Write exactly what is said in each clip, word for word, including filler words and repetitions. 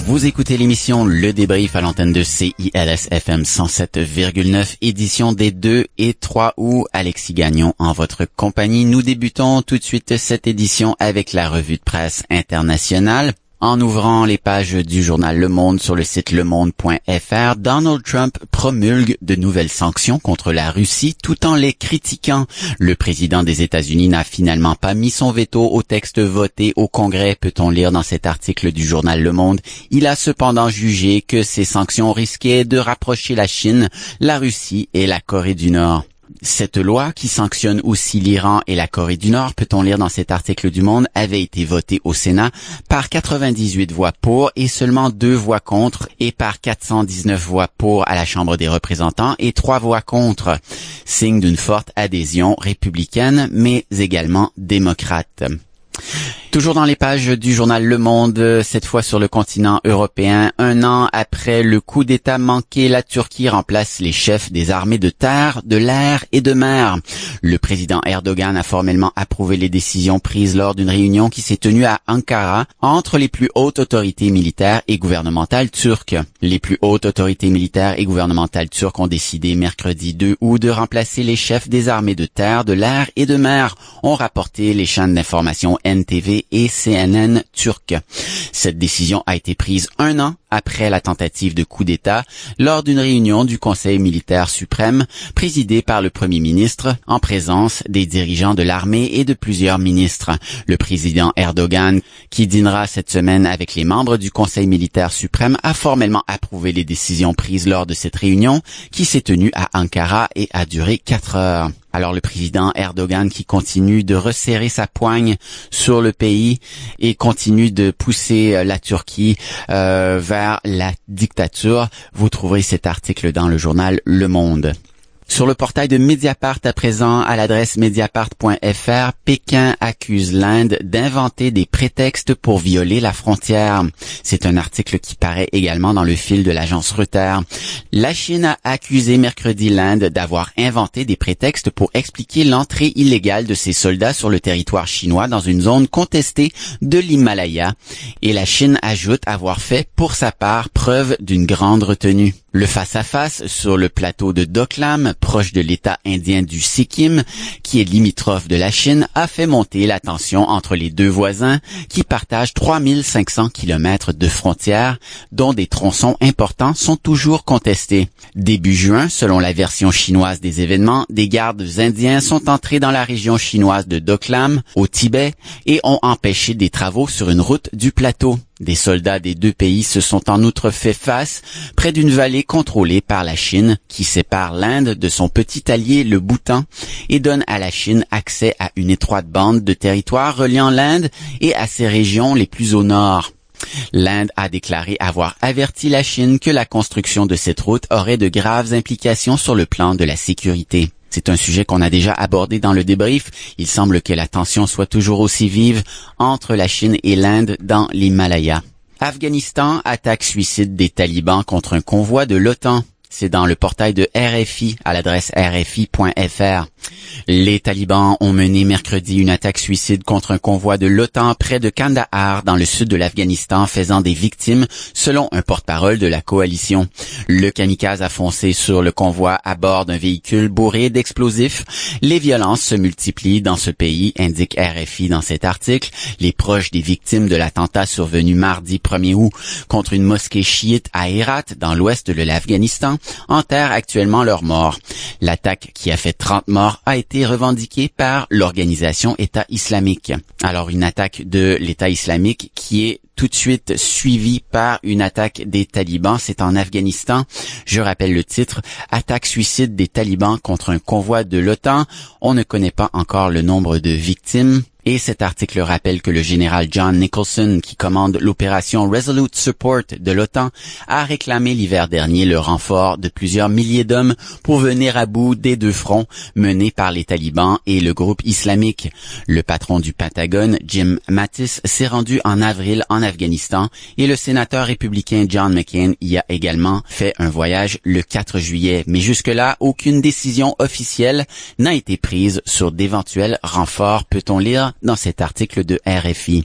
Vous écoutez l'émission Le Débrief à l'antenne de C I L S F M cent sept virgule neuf, édition des deux et trois août. Alexis Gagnon en votre compagnie. Nous débutons tout de suite cette édition avec la revue de presse internationale. En ouvrant les pages du journal Le Monde sur le site le monde point f r, Donald Trump promulgue de nouvelles sanctions contre la Russie tout en les critiquant. Le président des États-Unis n'a finalement pas mis son veto au texte voté au Congrès, peut-on lire dans cet article du journal Le Monde. Il a cependant jugé que ces sanctions risquaient de rapprocher la Chine, la Russie et la Corée du Nord. Cette loi, qui sanctionne aussi l'Iran et la Corée du Nord, peut-on lire dans cet article du Monde, avait été votée au Sénat par quatre-vingt-dix-huit voix pour et seulement deux voix contre, et par quatre cent dix-neuf voix pour à la Chambre des représentants et trois voix contre, signe d'une forte adhésion républicaine, mais également démocrate. Toujours dans les pages du journal Le Monde, cette fois sur le continent européen, un an après le coup d'État manqué, la Turquie remplace les chefs des armées de terre, de l'air et de mer. Le président Erdogan a formellement approuvé les décisions prises lors d'une réunion qui s'est tenue à Ankara entre les plus hautes autorités militaires et gouvernementales turques. Les plus hautes autorités militaires et gouvernementales turques ont décidé mercredi deux août de remplacer les chefs des armées de terre, de l'air et de mer, ont rapporté les chaînes d'information N T V et C N N turc. Cette décision a été prise un an après la tentative de coup d'État lors d'une réunion du Conseil militaire suprême présidée par le Premier ministre en présence des dirigeants de l'armée et de plusieurs ministres. Le président Erdogan, qui dînera cette semaine avec les membres du Conseil militaire suprême, a formellement approuvé les décisions prises lors de cette réunion qui s'est tenue à Ankara et a duré quatre heures. Alors le président Erdogan qui continue de resserrer sa poigne sur le pays et continue de pousser la Turquie euh, vers la dictature. Vous trouverez cet article dans le journal Le Monde. Sur le portail de Mediapart à présent, à l'adresse mediapart point f r, Pékin accuse l'Inde d'inventer des prétextes pour violer la frontière. C'est un article qui paraît également dans le fil de l'agence Reuters. La Chine a accusé mercredi l'Inde d'avoir inventé des prétextes pour expliquer l'entrée illégale de ses soldats sur le territoire chinois dans une zone contestée de l'Himalaya. Et la Chine ajoute avoir fait, pour sa part, preuve d'une grande retenue. Le face-à-face sur le plateau de Doklam, proche de l'État indien du Sikkim, qui est limitrophe de la Chine, a fait monter la tension entre les deux voisins qui partagent trois mille cinq cents kilomètres de frontières, dont des tronçons importants sont toujours contestés. Début juin, selon la version chinoise des événements, des gardes indiens sont entrés dans la région chinoise de Doklam, au Tibet, et ont empêché des travaux sur une route du plateau. Des soldats des deux pays se sont en outre fait face près d'une vallée contrôlée par la Chine qui sépare l'Inde de son petit allié le Bhoutan et donne à la Chine accès à une étroite bande de territoire reliant l'Inde et à ses régions les plus au nord. L'Inde a déclaré avoir averti la Chine que la construction de cette route aurait de graves implications sur le plan de la sécurité. C'est un sujet qu'on a déjà abordé dans le débrief. Il semble que la tension soit toujours aussi vive entre la Chine et l'Inde dans l'Himalaya. Afghanistan, attaque suicide des talibans contre un convoi de l'OTAN. C'est dans le portail de R F I à l'adresse r f i point f r. Les talibans ont mené mercredi une attaque suicide contre un convoi de l'OTAN près de Kandahar dans le sud de l'Afghanistan, faisant des victimes selon un porte-parole de la coalition. Le kamikaze a foncé sur le convoi à bord d'un véhicule bourré d'explosifs. Les violences se multiplient dans ce pays, indique R F I dans cet article. Les proches des victimes de l'attentat survenu mardi premier août contre une mosquée chiite à Hérat dans l'ouest de l'Afghanistan enterrent actuellement leurs morts. L'attaque qui a fait trente morts a été revendiquée par l'organisation État islamique. Alors une attaque de l'État islamique qui est tout de suite suivie par une attaque des talibans, c'est en Afghanistan. Je rappelle le titre, attaque suicide des talibans contre un convoi de l'OTAN. On ne connaît pas encore le nombre de victimes. Et cet article rappelle que le général John Nicholson, qui commande l'opération Resolute Support de l'OTAN, a réclamé l'hiver dernier le renfort de plusieurs milliers d'hommes pour venir à bout des deux fronts menés par les talibans et le groupe islamique. Le patron du Pentagone, Jim Mattis, s'est rendu en avril en Afghanistan et le sénateur républicain John McCain y a également fait un voyage le quatre juillet. Mais jusque-là, aucune décision officielle n'a été prise sur d'éventuels renforts, peut-on lire dans cet article de R F I.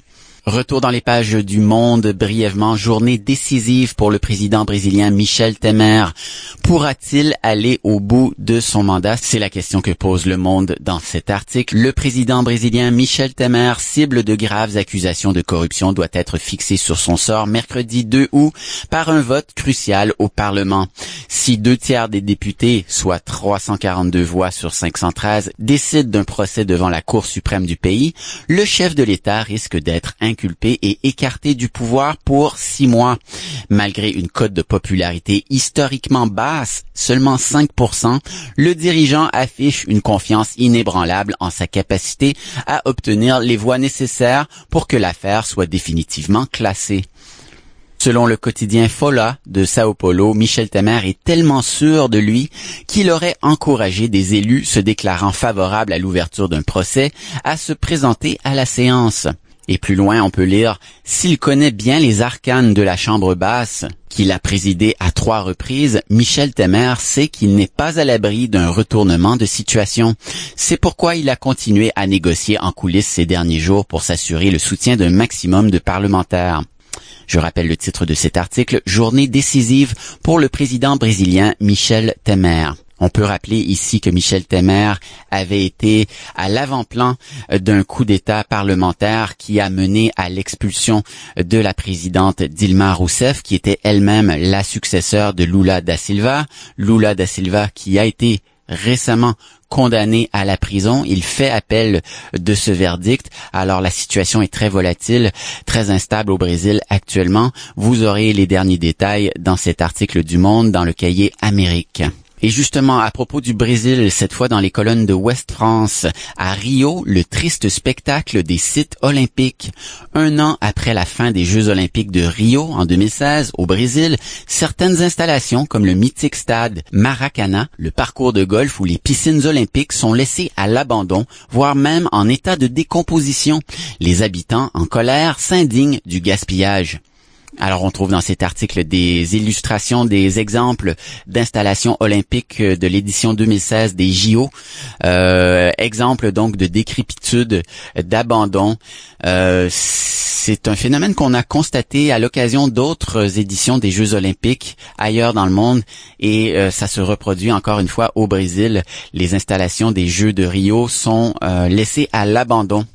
Retour dans les pages du Monde, brièvement, journée décisive pour le président brésilien Michel Temer. Pourra-t-il aller au bout de son mandat? C'est la question que pose le Monde dans cet article. Le président brésilien Michel Temer, cible de graves accusations de corruption, doit être fixé sur son sort mercredi deux août par un vote crucial au Parlement. Si deux tiers des députés, soit trois cent quarante-deux voix sur cinq cent treize, décident d'un procès devant la Cour suprême du pays, le chef de l'État risque d'être inculpé et écarté du pouvoir pour six mois. Malgré une cote de popularité historiquement basse, seulement cinq pour cent, le dirigeant affiche une confiance inébranlable en sa capacité à obtenir les voix nécessaires pour que l'affaire soit définitivement classée. Selon le quotidien Folha de Sao Paulo, Michel Temer est tellement sûr de lui qu'il aurait encouragé des élus se déclarant favorables à l'ouverture d'un procès à se présenter à la séance. Et plus loin, on peut lire « S'il connaît bien les arcanes de la Chambre basse, qu'il a présidé à trois reprises, Michel Temer sait qu'il n'est pas à l'abri d'un retournement de situation. C'est pourquoi il a continué à négocier en coulisses ces derniers jours pour s'assurer le soutien d'un maximum de parlementaires. » Je rappelle le titre de cet article, « Journée décisive pour le président brésilien Michel Temer ». On peut rappeler ici que Michel Temer avait été à l'avant-plan d'un coup d'État parlementaire qui a mené à l'expulsion de la présidente Dilma Rousseff, qui était elle-même la successeur de Lula da Silva. Lula da Silva qui a été récemment condamné à la prison. Il fait appel de ce verdict. Alors la situation est très volatile, très instable au Brésil actuellement. Vous aurez les derniers détails dans cet article du Monde dans le cahier Amérique. Et justement, à propos du Brésil, cette fois dans les colonnes de Ouest France, à Rio, le triste spectacle des sites olympiques. Un an après la fin des Jeux olympiques de Rio en deux mille seize, au Brésil, certaines installations comme le mythique stade Maracanã, le parcours de golf ou les piscines olympiques sont laissées à l'abandon, voire même en état de décomposition. Les habitants, en colère, s'indignent du gaspillage. Alors, on trouve dans cet article des illustrations, des exemples d'installations olympiques de l'édition deux mille seize des J O. Euh, exemples donc de décrépitude, d'abandon. Euh, c'est un phénomène qu'on a constaté à l'occasion d'autres éditions des Jeux olympiques ailleurs dans le monde et euh, ça se reproduit encore une fois au Brésil. Les installations des Jeux de Rio sont euh, laissées à l'abandon.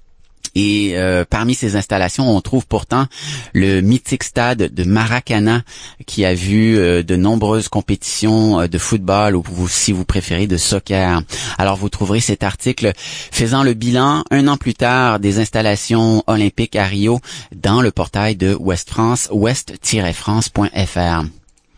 Et euh, parmi ces installations, on trouve pourtant le mythique stade de Maracanã qui a vu euh, de nombreuses compétitions euh, de football ou si vous préférez de soccer. Alors vous trouverez cet article faisant le bilan un an plus tard des installations olympiques à Rio dans le portail de Ouest France, ouest tiret france point f r.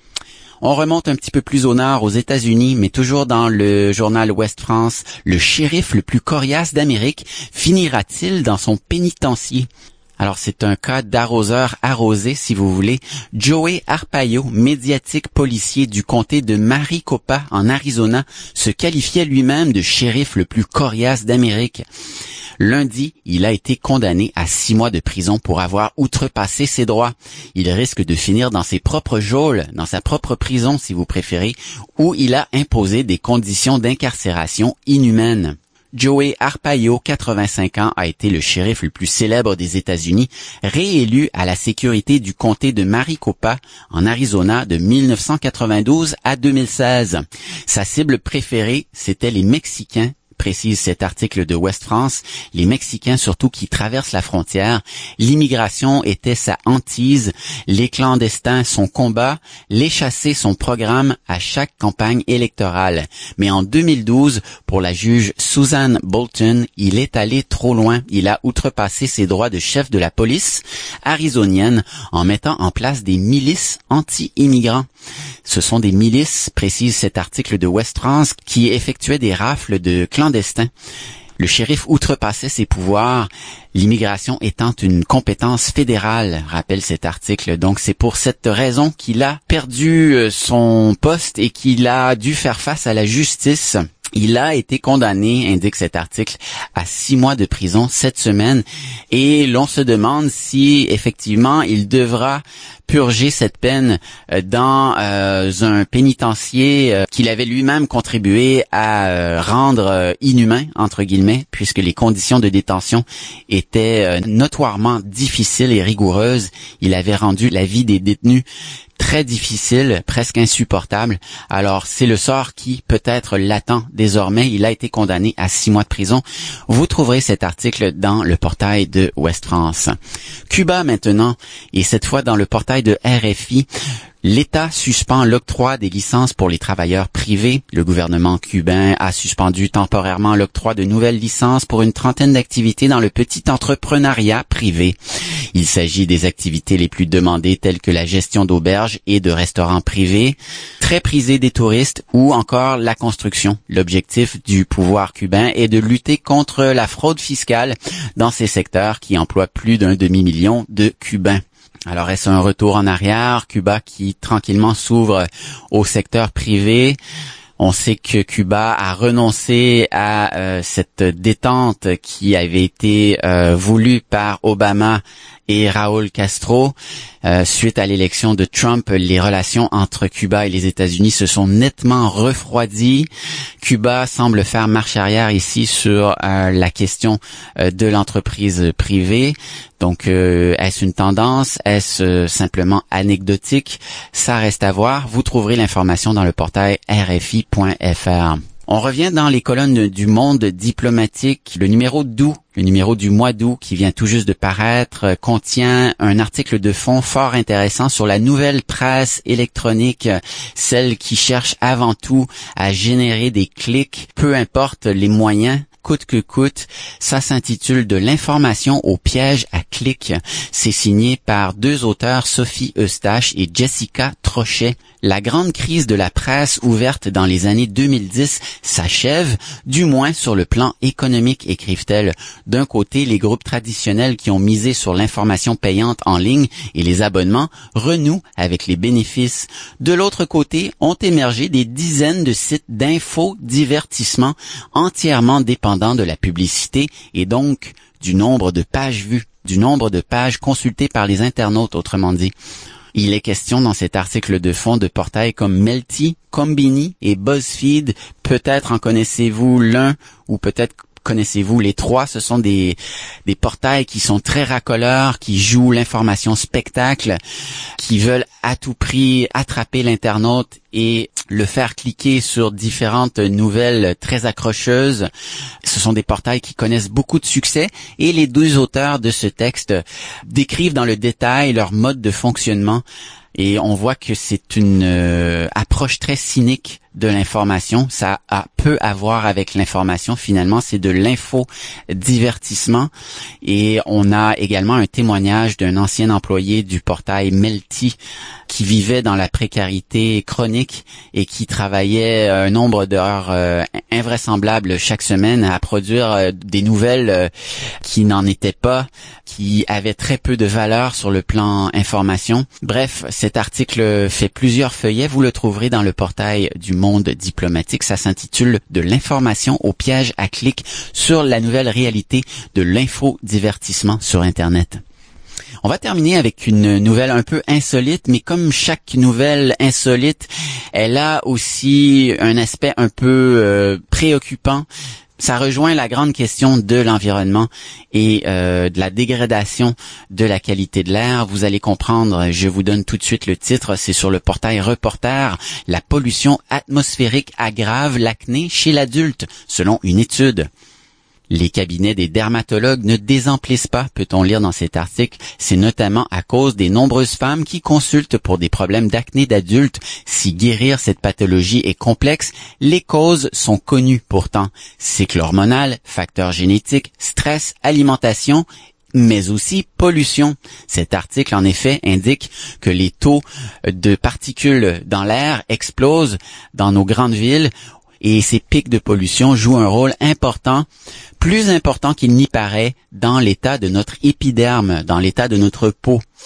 On remonte un petit peu plus au nord, aux États-Unis, mais toujours dans le journal Ouest France. Le shérif le plus coriace d'Amérique finira-t-il dans son pénitencier? Alors, c'est un cas d'arroseur arrosé, si vous voulez. Joey Arpaio, médiatique policier du comté de Maricopa, en Arizona, se qualifiait lui-même de shérif le plus coriace d'Amérique. Lundi, il a été condamné à six mois de prison pour avoir outrepassé ses droits. Il risque de finir dans ses propres geôles, dans sa propre prison, si vous préférez, où il a imposé des conditions d'incarcération inhumaines. Joey Arpaio, quatre-vingt-cinq ans, a été le shérif le plus célèbre des États-Unis, réélu à la sécurité du comté de Maricopa, en Arizona, de mille neuf cent quatre-vingt-douze à deux mille seize. Sa cible préférée, c'étaient les Mexicains, précise cet article de Ouest France, les Mexicains surtout qui traversent la frontière. L'immigration était sa hantise, les clandestins son combat, les chassés son programme à chaque campagne électorale. Mais en deux mille douze, pour la juge Susan Bolton, il est allé trop loin. Il a outrepassé ses droits de chef de la police arizonienne en mettant en place des milices anti-immigrants. Ce sont des milices, précise cet article de Ouest France, qui effectuaient des rafles de clandestins. Le shérif outrepassait ses pouvoirs, l'immigration étant une compétence fédérale, rappelle cet article. Donc c'est pour cette raison qu'il a perdu son poste et qu'il a dû faire face à la justice. Il a été condamné, indique cet article, à six mois de prison cette semaine et l'on se demande si effectivement il devra purger cette peine dans euh, un pénitencier euh, qu'il avait lui-même contribué à euh, rendre euh, inhumain, entre guillemets, puisque les conditions de détention étaient euh, notoirement difficiles et rigoureuses. Il avait rendu la vie des détenus très difficile, presque insupportable. Alors, c'est le sort qui peut-être l'attend désormais. Il a été condamné à six mois de prison. Vous trouverez cet article dans le portail de Ouest France. Cuba maintenant, et cette fois dans le portail de R F I. L'État suspend l'octroi des licences pour les travailleurs privés. Le gouvernement cubain a suspendu temporairement l'octroi de nouvelles licences pour une trentaine d'activités dans le petit entrepreneuriat privé. Il s'agit des activités les plus demandées telles que la gestion d'auberges et de restaurants privés, très prisées des touristes ou encore la construction. L'objectif du pouvoir cubain est de lutter contre la fraude fiscale dans ces secteurs qui emploient plus d'un demi-million de Cubains. Alors, est-ce un retour en arrière? Cuba qui tranquillement s'ouvre au secteur privé. On sait que Cuba a renoncé à euh, cette détente qui avait été euh, voulue par Obama et Raúl Castro. Euh, suite à l'élection de Trump, les relations entre Cuba et les États-Unis se sont nettement refroidies. Cuba semble faire marche arrière ici sur euh, la question euh, de l'entreprise privée. Donc, euh, est-ce une tendance? Est-ce euh, simplement anecdotique? Ça reste à voir. Vous trouverez l'information dans le portail R F I point F R. On revient dans les colonnes du Monde diplomatique. Le numéro d'août, le numéro du mois d'août qui vient tout juste de paraître, contient un article de fond fort intéressant sur la nouvelle presse électronique, celle qui cherche avant tout à générer des clics, peu importe les moyens, coûte que coûte. Ça s'intitule « De l'information au piège à clics ». C'est signé par deux auteurs, Sophie Eustache et Jessica Trochet. La grande crise de la presse ouverte dans les années deux mille dix s'achève, du moins sur le plan économique, écrivent-elles. D'un côté, les groupes traditionnels qui ont misé sur l'information payante en ligne et les abonnements renouent avec les bénéfices. De l'autre côté, ont émergé des dizaines de sites d'infodivertissement entièrement dépendants de la publicité et donc du nombre de pages vues, du nombre de pages consultées par les internautes, autrement dit. Il est question dans cet article de fond de portails comme Melty, Combini et BuzzFeed. Peut-être en connaissez-vous l'un ou peut-être connaissez-vous les trois. Ce sont des, des portails qui sont très racoleurs, qui jouent l'information spectacle, qui veulent à tout prix attraper l'internaute et le faire cliquer sur différentes nouvelles très accrocheuses. Ce sont des portails qui connaissent beaucoup de succès et les deux auteurs de ce texte décrivent dans le détail leur mode de fonctionnement et on voit que c'est une euh, approche très cynique de l'information. Ça a peu à voir avec l'information. Finalement, c'est de l'infodivertissement. Et on a également un témoignage d'un ancien employé du portail Melty qui vivait dans la précarité chronique et qui travaillait un nombre d'heures euh, invraisemblables chaque semaine à produire euh, des nouvelles euh, qui n'en étaient pas, qui avaient très peu de valeur sur le plan information. Bref, cet article fait plusieurs feuillets. Vous le trouverez dans le portail du Monde diplomatique. Ça s'intitule « De l'information au piège à clics sur la nouvelle réalité de l'infodivertissement sur Internet ». On va terminer avec une nouvelle un peu insolite, mais comme chaque nouvelle insolite, elle a aussi un aspect un peu euh, préoccupant. Ça rejoint la grande question de l'environnement et euh, de la dégradation de la qualité de l'air. Vous allez comprendre, je vous donne tout de suite le titre, c'est sur le portail Reporter. La pollution atmosphérique aggrave l'acné chez l'adulte, selon une étude. Les cabinets des dermatologues ne désemplissent pas, peut-on lire dans cet article. C'est notamment à cause des nombreuses femmes qui consultent pour des problèmes d'acné d'adultes. Si guérir cette pathologie est complexe, les causes sont connues pourtant. Cycle hormonal, facteurs génétiques, stress, alimentation, mais aussi pollution. Cet article, en effet, indique que les taux de particules dans l'air explosent dans nos grandes villes et ces pics de pollution jouent un rôle important, plus important qu'il n'y paraît, dans l'état de notre épiderme, dans l'état de notre peau.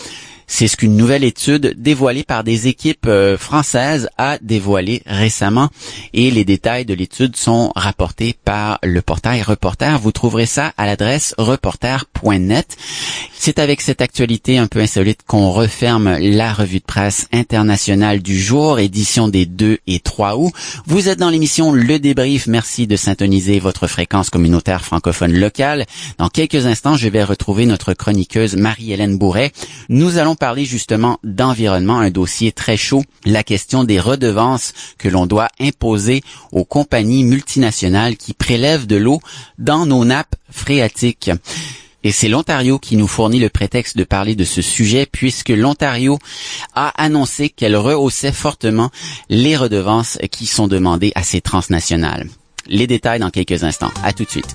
C'est ce qu'une nouvelle étude dévoilée par des équipes euh, françaises a dévoilé récemment et les détails de l'étude sont rapportés par le portail Reporter. Vous trouverez ça à l'adresse reporter point net. C'est avec cette actualité un peu insolite qu'on referme la revue de presse internationale du jour, édition des deux et trois août. Vous êtes dans l'émission Le Débrief. Merci de syntoniser votre fréquence communautaire francophone locale. Dans quelques instants, je vais retrouver notre chroniqueuse Marie-Hélène Bourret. Nous allons parler justement d'environnement, un dossier très chaud, la question des redevances que l'on doit imposer aux compagnies multinationales qui prélèvent de l'eau dans nos nappes phréatiques. Et c'est l'Ontario qui nous fournit le prétexte de parler de ce sujet puisque l'Ontario a annoncé qu'elle rehaussait fortement les redevances qui sont demandées à ces transnationales. Les détails dans quelques instants. À tout de suite.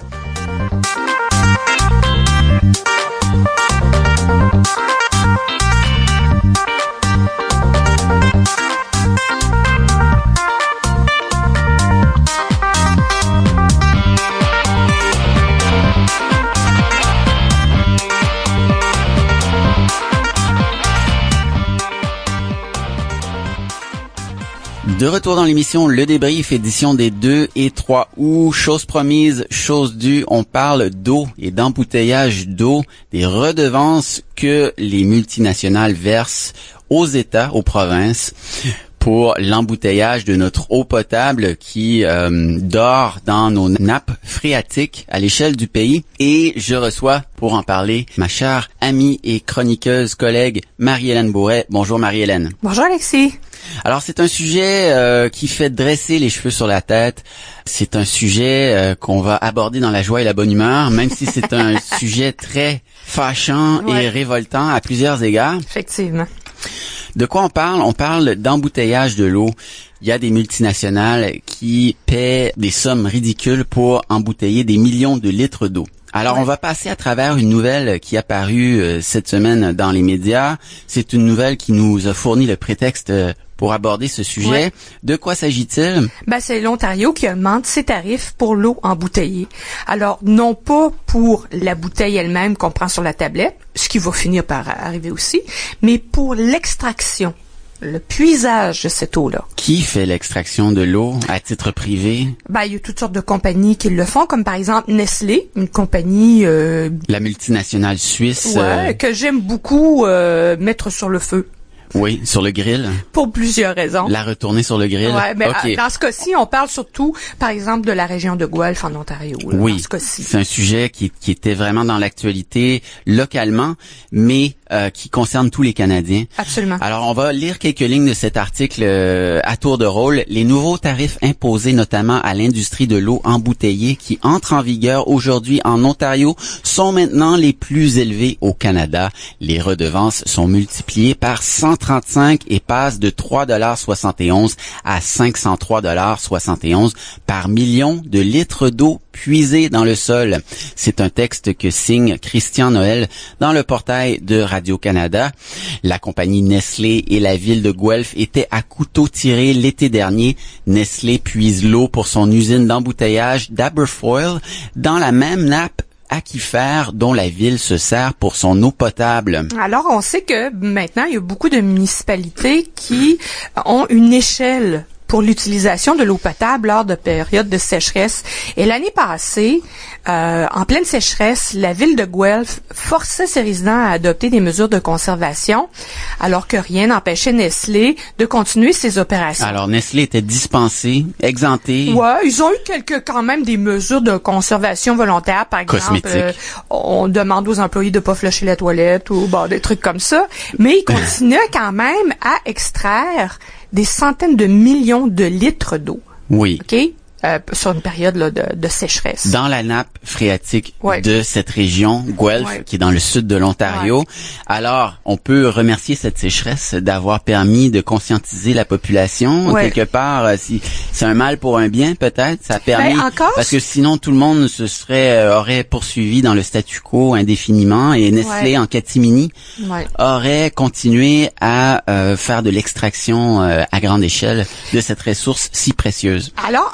De retour dans l'émission Le Débrief, édition des deux et trois août. Chose promise, chose due, on parle d'eau et d'embouteillage d'eau, des redevances que les multinationales versent aux États, aux provinces, pour l'embouteillage de notre eau potable qui euh, dort dans nos nappes phréatiques à l'échelle du pays. Et je reçois, pour en parler, ma chère amie et chroniqueuse collègue Marie-Hélène Bourret. Bonjour Marie-Hélène. Bonjour Alexis. Alors c'est un sujet euh, qui fait dresser les cheveux sur la tête. C'est un sujet euh, qu'on va aborder dans la joie et la bonne humeur, même si c'est un sujet très fâchant ouais. et révoltant à plusieurs égards. Effectivement. De quoi on parle? On parle d'embouteillage de l'eau. Il y a des multinationales qui paient des sommes ridicules pour embouteiller des millions de litres d'eau. Alors, ouais. on va passer à travers une nouvelle qui est apparue euh, cette semaine dans les médias. C'est une nouvelle qui nous a fourni le prétexte euh, pour aborder ce sujet. Ouais. De quoi s'agit-il? Ben, c'est l'Ontario qui augmente ses tarifs pour l'eau embouteillée. Alors, non pas pour la bouteille elle-même qu'on prend sur la tablette, ce qui va finir par arriver aussi, mais pour l'extraction, le puisage de cette eau-là. Qui fait l'extraction de l'eau à titre privé? Ben, il y a toutes sortes de compagnies qui le font, comme par exemple Nestlé, une compagnie... Euh, la multinationale suisse. Ouais, euh... que j'aime beaucoup euh, mettre sur le feu. Oui, sur le grill. Pour plusieurs raisons. La retourner sur le grill. Ouais, mais okay. dans ce cas-ci, on parle surtout, par exemple, de la région de Guelph en Ontario. Là, oui, dans ce cas-ci. C'est un sujet qui, qui était vraiment dans l'actualité localement, mais euh, qui concerne tous les Canadiens. Absolument. Alors, on va lire quelques lignes de cet article euh, à tour de rôle. Les nouveaux tarifs imposés notamment à l'industrie de l'eau embouteillée qui entrent en vigueur aujourd'hui en Ontario sont maintenant les plus élevés au Canada. Les redevances sont multipliées par cent trente-cinq et passent de trois dollars soixante et onze à cinq cent trois dollars soixante et onze par million de litres d'eau puisés dans le sol. C'est un texte que signe Christian Noël dans le portail de Radio-Canada. La compagnie Nestlé et la ville de Guelph étaient à couteau tiré l'été dernier. Nestlé puise l'eau pour son usine d'embouteillage d'Aberfoyle dans la même nappe aquifère dont la ville se sert pour son eau potable. Alors, on sait que maintenant, il y a beaucoup de municipalités qui ont une échelle pour l'utilisation de l'eau potable lors de périodes de sécheresse. Et l'année passée, euh, en pleine sécheresse, la ville de Guelph forçait ses résidents à adopter des mesures de conservation, alors que rien n'empêchait Nestlé de continuer ses opérations. Alors, Nestlé était dispensé, exempté. Ouais, ils ont eu quelques, quand même, des mesures de conservation volontaire. Par exemple, euh, on demande aux employés de pas flusher la toilette ou bon, des trucs comme ça. Mais ils continuaient quand même à extraire des centaines de millions de litres d'eau. Oui. OK? Euh, sur une période là, de, de sécheresse. Dans la nappe phréatique ouais. de cette région, Guelph, ouais. qui est dans le sud de l'Ontario. Ouais. Alors, on peut remercier cette sécheresse d'avoir permis de conscientiser la population. Ouais. Quelque part, si c'est un mal pour un bien, peut-être. Ça a permis, ben, encore, parce que sinon, tout le monde se serait euh, aurait poursuivi dans le statu quo indéfiniment et Nestlé, ouais. en catimini, ouais. aurait continué à euh, faire de l'extraction euh, à grande échelle de cette ressource si précieuse. Alors, en fait, on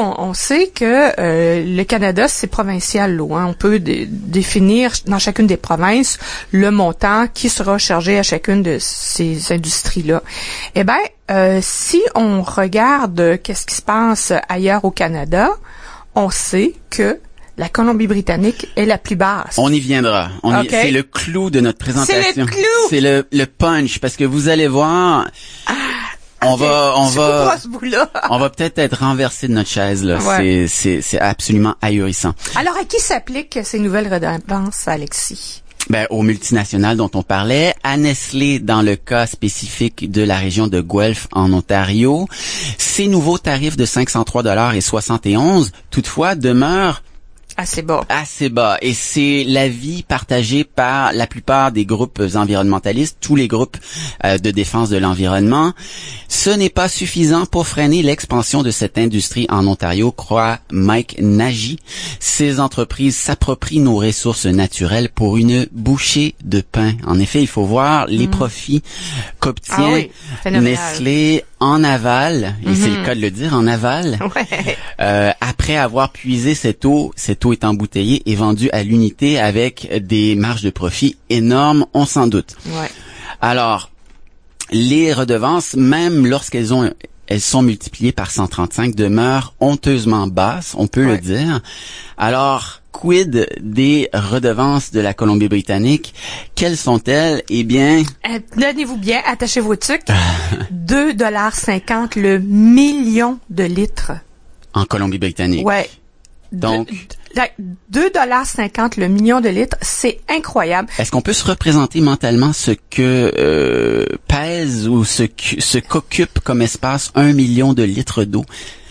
on, on sait que euh, le Canada, c'est provincial l'eau. Hein. On peut dé- définir dans chacune des provinces le montant qui sera chargé à chacune de ces industries-là. Eh bien, euh, si on regarde qu'est-ce qui se passe ailleurs au Canada, on sait que la Colombie-Britannique est la plus basse. On y viendra. On y- Okay. C'est le clou de notre présentation. C'est le clou! C'est le, le punch, parce que vous allez voir, Ah, on okay. va, on Je va, comprends ce bout-là. on va peut-être être renversé de notre chaise, là. Ouais. C'est, c'est, c'est absolument ahurissant. Alors, à qui s'appliquent ces nouvelles redevances, Alexis? Ben, aux multinationales dont on parlait, à Nestlé dans le cas spécifique de la région de Guelph en Ontario, ces nouveaux tarifs de cinq cent trois dollars et soixante et onze, toutefois, demeurent Assez bas. assez bas. Et c'est l'avis partagé par la plupart des groupes environnementalistes, tous les groupes euh, de défense de l'environnement. Ce n'est pas suffisant pour freiner l'expansion de cette industrie en Ontario, croit Mike Nagy. Ces entreprises s'approprient nos ressources naturelles pour une bouchée de pain. En effet, il faut voir les Mm. profits qu'obtient Ah oui, phénoménal. Nestlé en aval, et Mm-hmm. c'est le cas de le dire, en aval, Ouais. euh, après avoir puisé cette eau. Cette eau est embouteillée et vendue à l'unité avec des marges de profit énormes, on s'en doute. Ouais. Alors, les redevances, même lorsqu'elles ont elles sont multipliées par cent trente-cinq, demeurent honteusement basses, on peut Ouais. le dire. Alors, quid des redevances de la Colombie-Britannique? Quelles sont-elles? Eh bien, Euh, Tenez-vous bien, attachez vos tucs. deux dollars cinquante le million de litres. en Colombie-Britannique. Ouais. Donc, deux dollars cinquante le million de litres, c'est incroyable. est-ce qu'on peut se représenter mentalement ce que euh, pèse ou ce, que- ce qu'occupe comme espace un million de litres d'eau?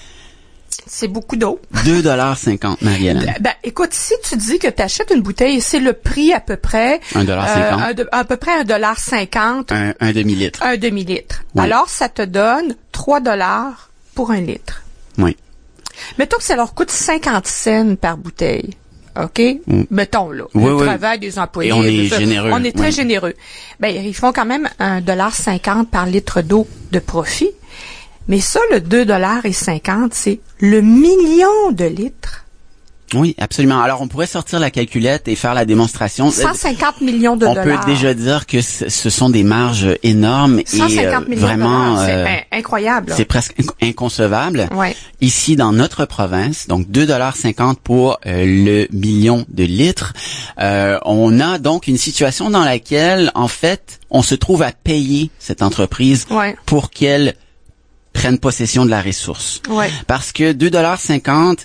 C'est beaucoup d'eau. deux dollars cinquante, Marie-Hélène. Ben, écoute, si tu dis que tu achètes une bouteille, c'est le prix à peu près... un dollar euh, cinquante. un de- à peu près un dollar cinquante, Un, un demi-litre. un demi-litre. Oui. Alors, ça te donne trois dollars pour un litre. Oui. Mettons que ça leur coûte cinquante cents par bouteille. OK? Mm. Mettons, là. Oui, le oui. travail des employés. Et on est tout ça. généreux. On est très Oui. généreux. Ben, ils font quand même un dollar cinquante par litre d'eau de profit. Mais ça, le deux dollars cinquante, c'est le million de litres. Oui, absolument. Alors, on pourrait sortir la calculette et faire la démonstration. cent cinquante millions de on dollars. peut déjà dire que ce ce sont des marges énormes cent et cinquante euh, millions vraiment, de dollars. C'est euh, in- incroyable. là. c'est presque inc- inconcevable. Ouais. Ici, dans notre province, donc deux dollars cinquante pour euh, le million de litres, euh, on a donc une situation dans laquelle, en fait, on se trouve à payer cette entreprise Ouais. pour qu'elle prenne possession de la ressource. Ouais. Parce que deux dollars cinquante,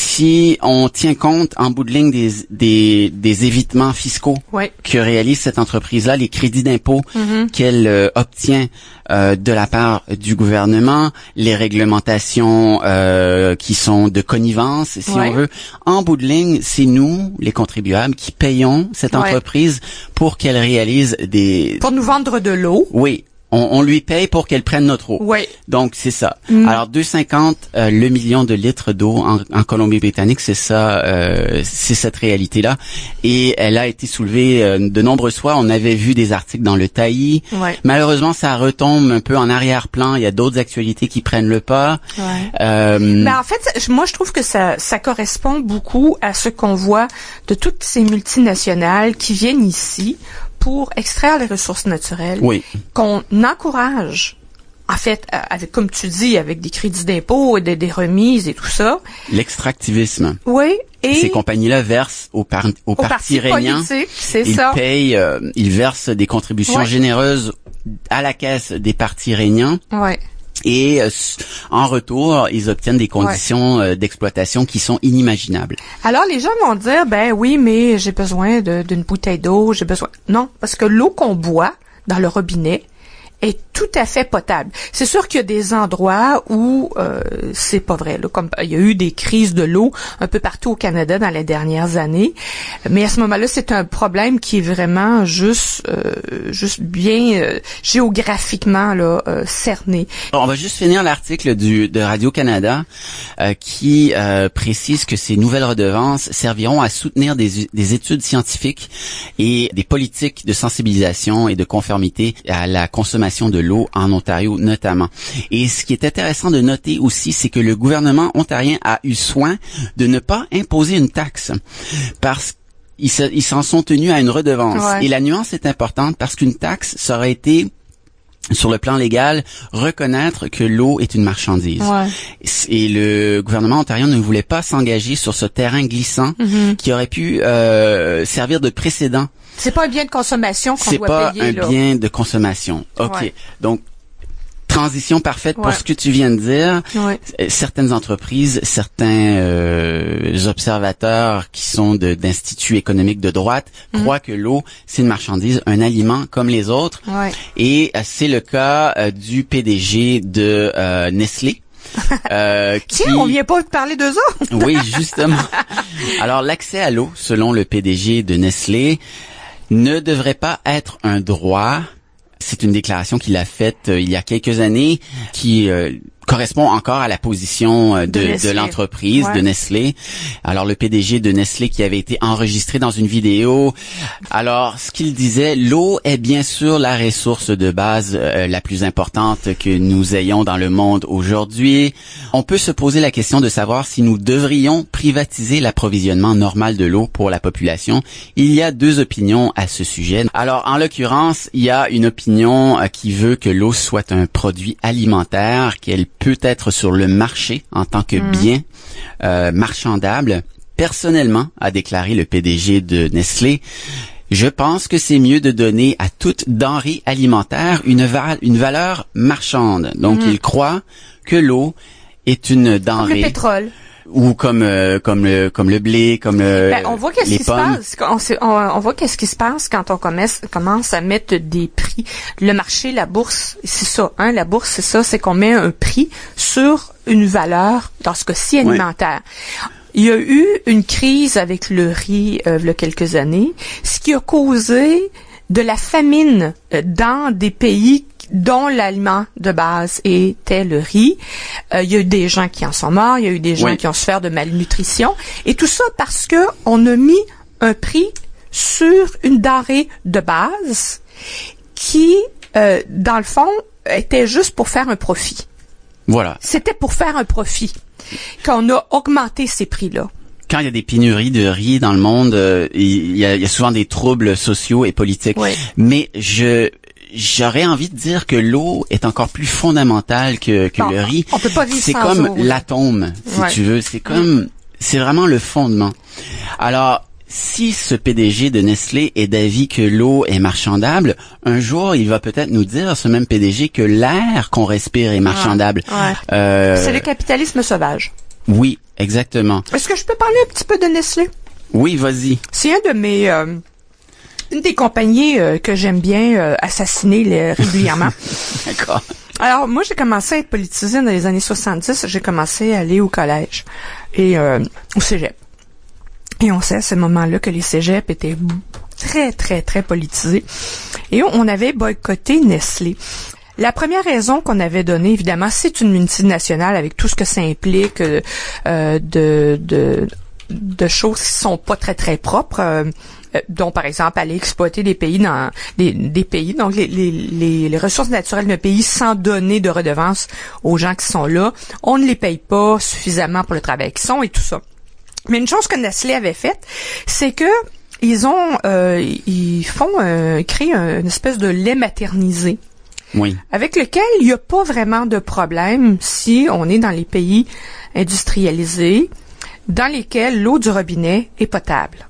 si on tient compte en bout de ligne des, des, des évitements fiscaux Ouais. que réalise cette entreprise-là, les crédits d'impôt Mhm. qu'elle euh, obtient euh, de la part du gouvernement, les réglementations euh, qui sont de connivence, si Ouais. on veut. En bout de ligne, c'est nous, les contribuables, qui payons cette Ouais. entreprise pour qu'elle réalise des... Pour nous vendre de l'eau. Oui, on, on lui paye pour qu'elle prenne notre eau. Ouais. Donc, c'est ça. Mm. Alors, deux virgule cinquante euh, le million de litres d'eau en, en Colombie-Britannique, c'est ça, euh, c'est cette réalité-là. Et elle a été soulevée euh, de nombreuses fois. On avait vu des articles dans le Taillis. Ouais. Malheureusement, ça retombe un peu en arrière-plan. Il y a d'autres actualités qui prennent le pas. Ouais. Euh, Mais en fait, ça- moi, je trouve que ça, ça correspond beaucoup à ce qu'on voit de toutes ces multinationales qui viennent ici pour extraire les ressources naturelles, oui, qu'on encourage, en fait, euh, avec, comme tu dis, avec des crédits d'impôt, des, des remises et tout ça. l'extractivisme. Oui, et Ces compagnies-là versent au, par, au au parti parti régnant. politique, c'est Ils ça. payent, euh, ils versent des contributions Ouais. généreuses à la caisse des partis régnants. Ouais. Et euh, s- en retour, ils obtiennent des conditions euh, d'exploitation qui sont inimaginables. Alors, les gens vont dire, ben oui, mais j'ai besoin de- d'une bouteille d'eau, j'ai besoin... Non, parce que l'eau qu'on boit dans le robinet est tout à fait potable. C'est sûr qu'il y a des endroits où euh, c'est pas vrai. Là, comme il y a eu des crises de l'eau un peu partout au Canada dans les dernières années, mais à ce moment-là, c'est un problème qui est vraiment juste, euh, juste bien euh, géographiquement là euh, cerné. Bon, on va juste finir l'article du de Radio-Canada euh, qui euh, précise que ces nouvelles redevances serviront à soutenir des, des études scientifiques et des politiques de sensibilisation et de conformité à la consommation de l'eau en Ontario notamment. Et ce qui est intéressant de noter aussi, c'est que le gouvernement ontarien a eu soin de ne pas imposer une taxe parce qu'ils se, ils s'en sont tenus à une redevance. Ouais. Et la nuance est importante parce qu'une taxe, ça aurait été sur le plan légal, reconnaître que l'eau est une marchandise. Ouais. Et le gouvernement ontarien ne voulait pas s'engager sur ce terrain glissant mm-hmm. qui aurait pu euh, servir de précédent. C'est pas un bien de consommation qu'on C'est doit payer. C'est pas un là. bien de consommation. OK. Ouais. Donc, transition parfaite ouais. pour ce que tu viens de dire. Ouais. Certaines entreprises, certains euh, observateurs qui sont de, d'instituts économiques de droite mmh. croient que l'eau, c'est une marchandise, un aliment comme les autres. Ouais. Et euh, c'est le cas euh, du P D G de euh, Nestlé. Euh, qui... Tiens, on vient pas de parler d'eux autres. Oui, justement. Alors, l'accès à l'eau, selon le P D G de Nestlé, ne devrait pas être un droit. C'est une déclaration qu'il a faite euh, il y a quelques années qui euh, correspond encore à la position euh, de, de, de l'entreprise, ouais. de Nestlé. Alors, le P D G de Nestlé qui avait été enregistré dans une vidéo. Alors, ce qu'il disait, l'eau est bien sûr la ressource de base euh, la plus importante que nous ayons dans le monde aujourd'hui. On peut se poser la question de savoir si nous devrions privatiser l'approvisionnement normal de l'eau pour la population. Il y a deux opinions à ce sujet. Alors, en l'occurrence, il y a une opinion euh, qui veut que l'eau soit un produit alimentaire, qu'elle peut être sur le marché en tant que mmh. bien euh, marchandable. Personnellement, a déclaré le P D G de Nestlé, je pense que c'est mieux de donner à toute denrée alimentaire une, va- une valeur marchande. Donc, mmh. il croit que l'eau est une denrée. Comme le pétrole. Ou comme euh, comme le comme le blé, comme le ben, on voit qu'est-ce les qui pommes. se passe. On, on, on voit qu'est-ce qui se passe quand on commence commence à mettre des prix. Le marché, la bourse, c'est ça. Hein, la bourse, c'est ça, c'est qu'on met un prix sur une valeur, dans ce cas-ci alimentaire. Oui. Il y a eu une crise avec le riz euh, il y a quelques années, ce qui a causé de la famine dans des pays dont l'aliment de base était le riz. Euh, il y a eu des gens qui en sont morts, il y a eu des gens oui. qui ont souffert de malnutrition, et tout ça parce que on a mis un prix sur une denrée de base qui, euh, dans le fond, était juste pour faire un profit. Voilà. C'était pour faire un profit qu'on a augmenté ces prix-là. Quand il y a des pénuries de riz dans le monde, euh, il, y a, il y a souvent des troubles sociaux et politiques. Oui. Mais je J'aurais envie de dire que l'eau est encore plus fondamentale que, que non, le riz. On peut pas vivre c'est sans comme eau, l'atome, si ouais. tu veux. C'est comme, mmh. c'est vraiment le fondement. Alors, si ce P D G de Nestlé est d'avis que l'eau est marchandable, un jour, il va peut-être nous dire, ce même P D G, que l'air qu'on respire est marchandable. Ouais. Ouais. Euh, c'est le capitalisme sauvage. Oui, exactement. Est-ce que je peux parler un petit peu de Nestlé? Oui, vas-y. C'est un de mes... Euh, une des compagnies euh, que j'aime bien euh, assassiner les, régulièrement. D'accord. Alors, moi, j'ai commencé à être politisée dans les années soixante-dix. J'ai commencé à aller au collège et euh, au cégep. Et on sait à ce moment-là que les cégeps étaient très, très, très politisés. Et on avait boycotté Nestlé. La première raison qu'on avait donnée, évidemment, c'est une multinationale avec tout ce que ça implique euh, de, de, de choses qui sont pas très, très propres. Euh, dont par exemple aller exploiter des pays dans des, des pays donc les, les, les ressources naturelles d'un pays sans donner de redevance aux gens qui sont là, on ne les paye pas suffisamment pour le travail qu'ils sont et tout ça. Mais une chose que Nestlé avait faite, c'est que ils ont euh, ils font euh, créer un, une espèce de lait maternisé. Oui. Avec lequel il n'y a pas vraiment de problème si on est dans les pays industrialisés dans lesquels l'eau du robinet est potable.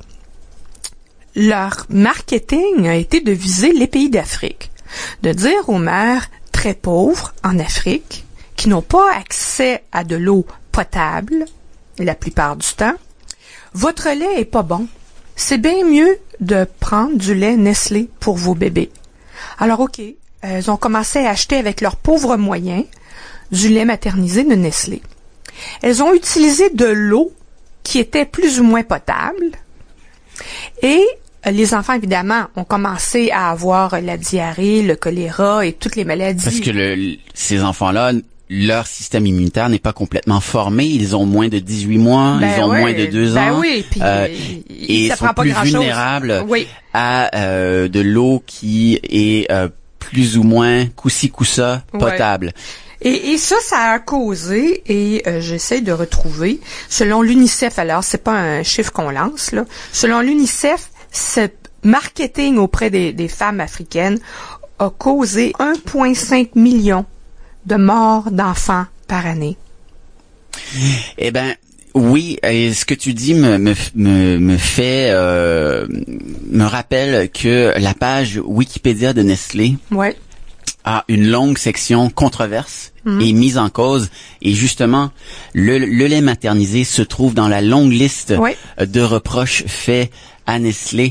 Leur marketing a été de viser les pays d'Afrique, de dire aux mères très pauvres en Afrique qui n'ont pas accès à de l'eau potable la plupart du temps, votre lait est pas bon. C'est bien mieux de prendre du lait Nestlé pour vos bébés. Alors ok, elles ont commencé à acheter avec leurs pauvres moyens du lait maternisé de Nestlé. Elles ont utilisé de l'eau qui était plus ou moins potable et les enfants, évidemment, ont commencé à avoir la diarrhée, le choléra et toutes les maladies. Parce que le, ces enfants-là, leur système immunitaire n'est pas complètement formé. Ils ont moins de dix-huit mois, ben ils ont oui, moins de deux ben ans. Oui, puis euh, il, et ça sont prend pas plus grand-chose. vulnérables oui. à euh, de l'eau qui est euh, plus ou moins coup-ci coup-ça potable. Ouais. Et, et ça, ça a causé, et euh, j'essaie de retrouver, selon l'UNICEF, alors c'est pas un chiffre qu'on lance, là, selon l'UNICEF, ce marketing auprès des, des femmes africaines a causé un virgule cinq million de morts d'enfants par année. Eh ben, oui, et ce que tu dis me me me, me fait euh, me rappelle que la page Wikipédia de Nestlé ouais. a une longue section controverse mmh. et mise en cause, et justement le, le lait maternisé se trouve dans la longue liste ouais. de reproches faits à Nestlé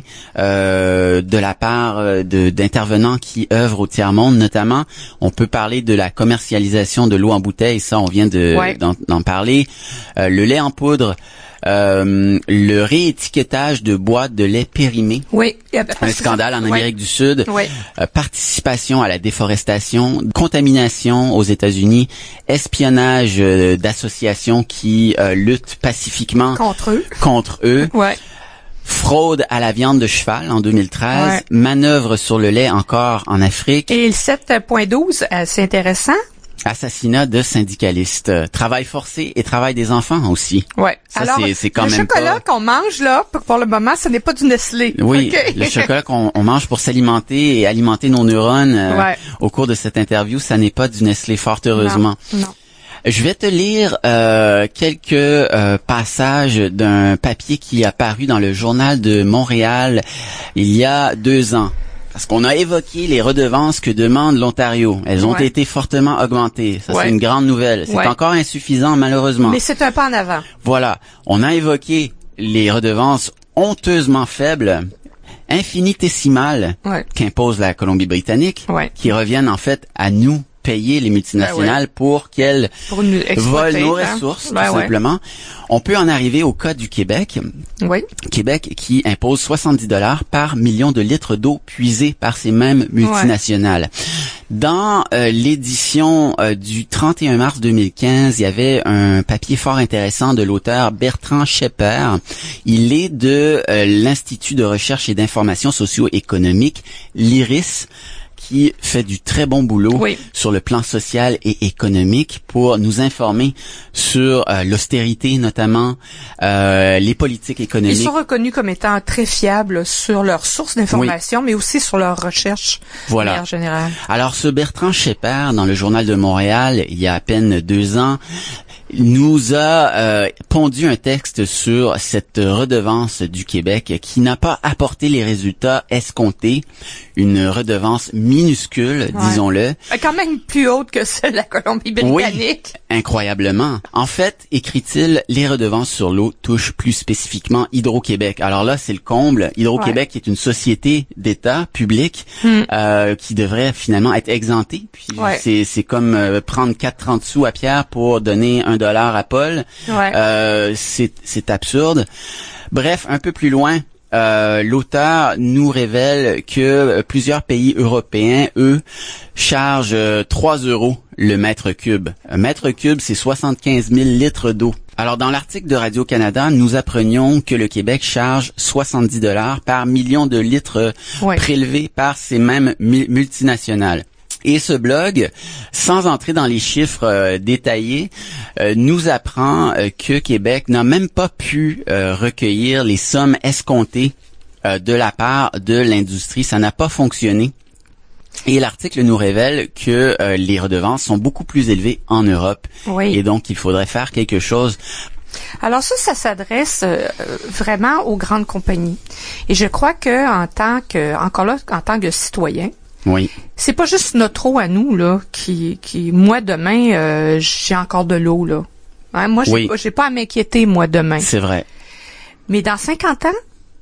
euh, de la part de d'intervenants qui œuvrent au tiers-monde. Notamment, on peut parler de la commercialisation de l'eau en bouteille, ça on vient de ouais. d'en, d'en parler. Euh, le lait en poudre, euh, le réétiquetage de boîtes de lait périmées. Oui. Un scandale en Amérique oui. du Sud. Oui. Euh, participation à la déforestation, contamination aux États-Unis, espionnage euh, d'associations qui euh, luttent pacifiquement contre eux. Contre eux. Ouais. Fraude à la viande de cheval en deux mille treize, ouais. manœuvre sur le lait encore en Afrique. Et le sept point douze, euh, c'est intéressant. Assassinat de syndicalistes, travail forcé et travail des enfants aussi. Ouais. Ça, alors, c'est, c'est quand le même chocolat pas... qu'on mange là, pour le moment, ce n'est pas du Nestlé. Oui, okay. le chocolat qu'on on mange pour s'alimenter et alimenter nos neurones euh, ouais. au cours de cette interview, ça n'est pas du Nestlé, fort heureusement. Non. non. Je vais te lire euh, quelques euh, passages d'un papier qui est apparu dans le Journal de Montréal il y a deux ans. Parce qu'on a évoqué les redevances que demande l'Ontario. Elles ont ouais. été fortement augmentées. Ça, ouais. c'est une grande nouvelle. C'est ouais. encore insuffisant, malheureusement. Mais c'est un pas en avant. Voilà. On a évoqué les redevances honteusement faibles, infinitésimales, ouais. qu'impose la Colombie-Britannique, ouais. qui reviennent en fait à nous payer les multinationales ben ouais. pour qu'elles pour volent nos hein? ressources, ben tout ouais. simplement. On peut en arriver au cas du Québec. Oui. Québec qui impose soixante-dix dollars par million de litres d'eau puisée par ces mêmes multinationales. Ouais. Dans euh, l'édition euh, du trente et un mars deux mille quinze, il y avait un papier fort intéressant de l'auteur Bertrand Schepper. Il est de euh, l'Institut de recherche et d'information socio-économique, l'I R I S, qui fait du très bon boulot oui. sur le plan social et économique pour nous informer sur euh, l'austérité notamment, euh, les politiques économiques. Ils sont reconnus comme étant très fiables sur leurs sources d'information, oui. mais aussi sur leurs recherches voilà. de manière générale. Alors ce Bertrand Schepper, dans le Journal de Montréal, il y a à peine deux ans, nous a euh, pondu un texte sur cette redevance du Québec qui n'a pas apporté les résultats escomptés. Une redevance minuscule, ouais. disons-le. Quand même plus haute que celle de la Colombie-Britannique. Oui, incroyablement. En fait, écrit-il, les redevances sur l'eau touchent plus spécifiquement Hydro-Québec. Alors là, c'est le comble. Hydro-Québec ouais. est une société d'État publique hmm. euh, qui devrait finalement être exemptée. Puis ouais. c'est, c'est comme euh, prendre quatre trente sous à Pierre pour donner un dollar à Paul. Ouais. Euh, c'est, c'est absurde. Bref, un peu plus loin, Euh, l'auteur nous révèle que plusieurs pays européens, eux, chargent euh, trois euros le mètre cube. Un mètre cube, c'est soixante-quinze mille litres d'eau. Alors, dans l'article de Radio-Canada, nous apprenions que le Québec charge soixante-dix dollars par million de litres ouais. prélevés par ces mêmes mi- multinationales. Et ce blog, sans entrer dans les chiffres euh, détaillés, euh, nous apprend euh, que Québec n'a même pas pu euh, recueillir les sommes escomptées euh, de la part de l'industrie. Ça n'a pas fonctionné. Et l'article nous révèle que euh, les redevances sont beaucoup plus élevées en Europe. Oui. Et donc, il faudrait faire quelque chose. Alors ça, ça s'adresse euh, vraiment aux grandes compagnies. Et je crois que en tant que, encore là, en tant que citoyen, oui. c'est pas juste notre eau à nous là qui qui moi demain euh, j'ai encore de l'eau là. Hein, moi j'ai oui. pas, j'ai pas à m'inquiéter moi demain. C'est vrai. Mais dans cinquante ans,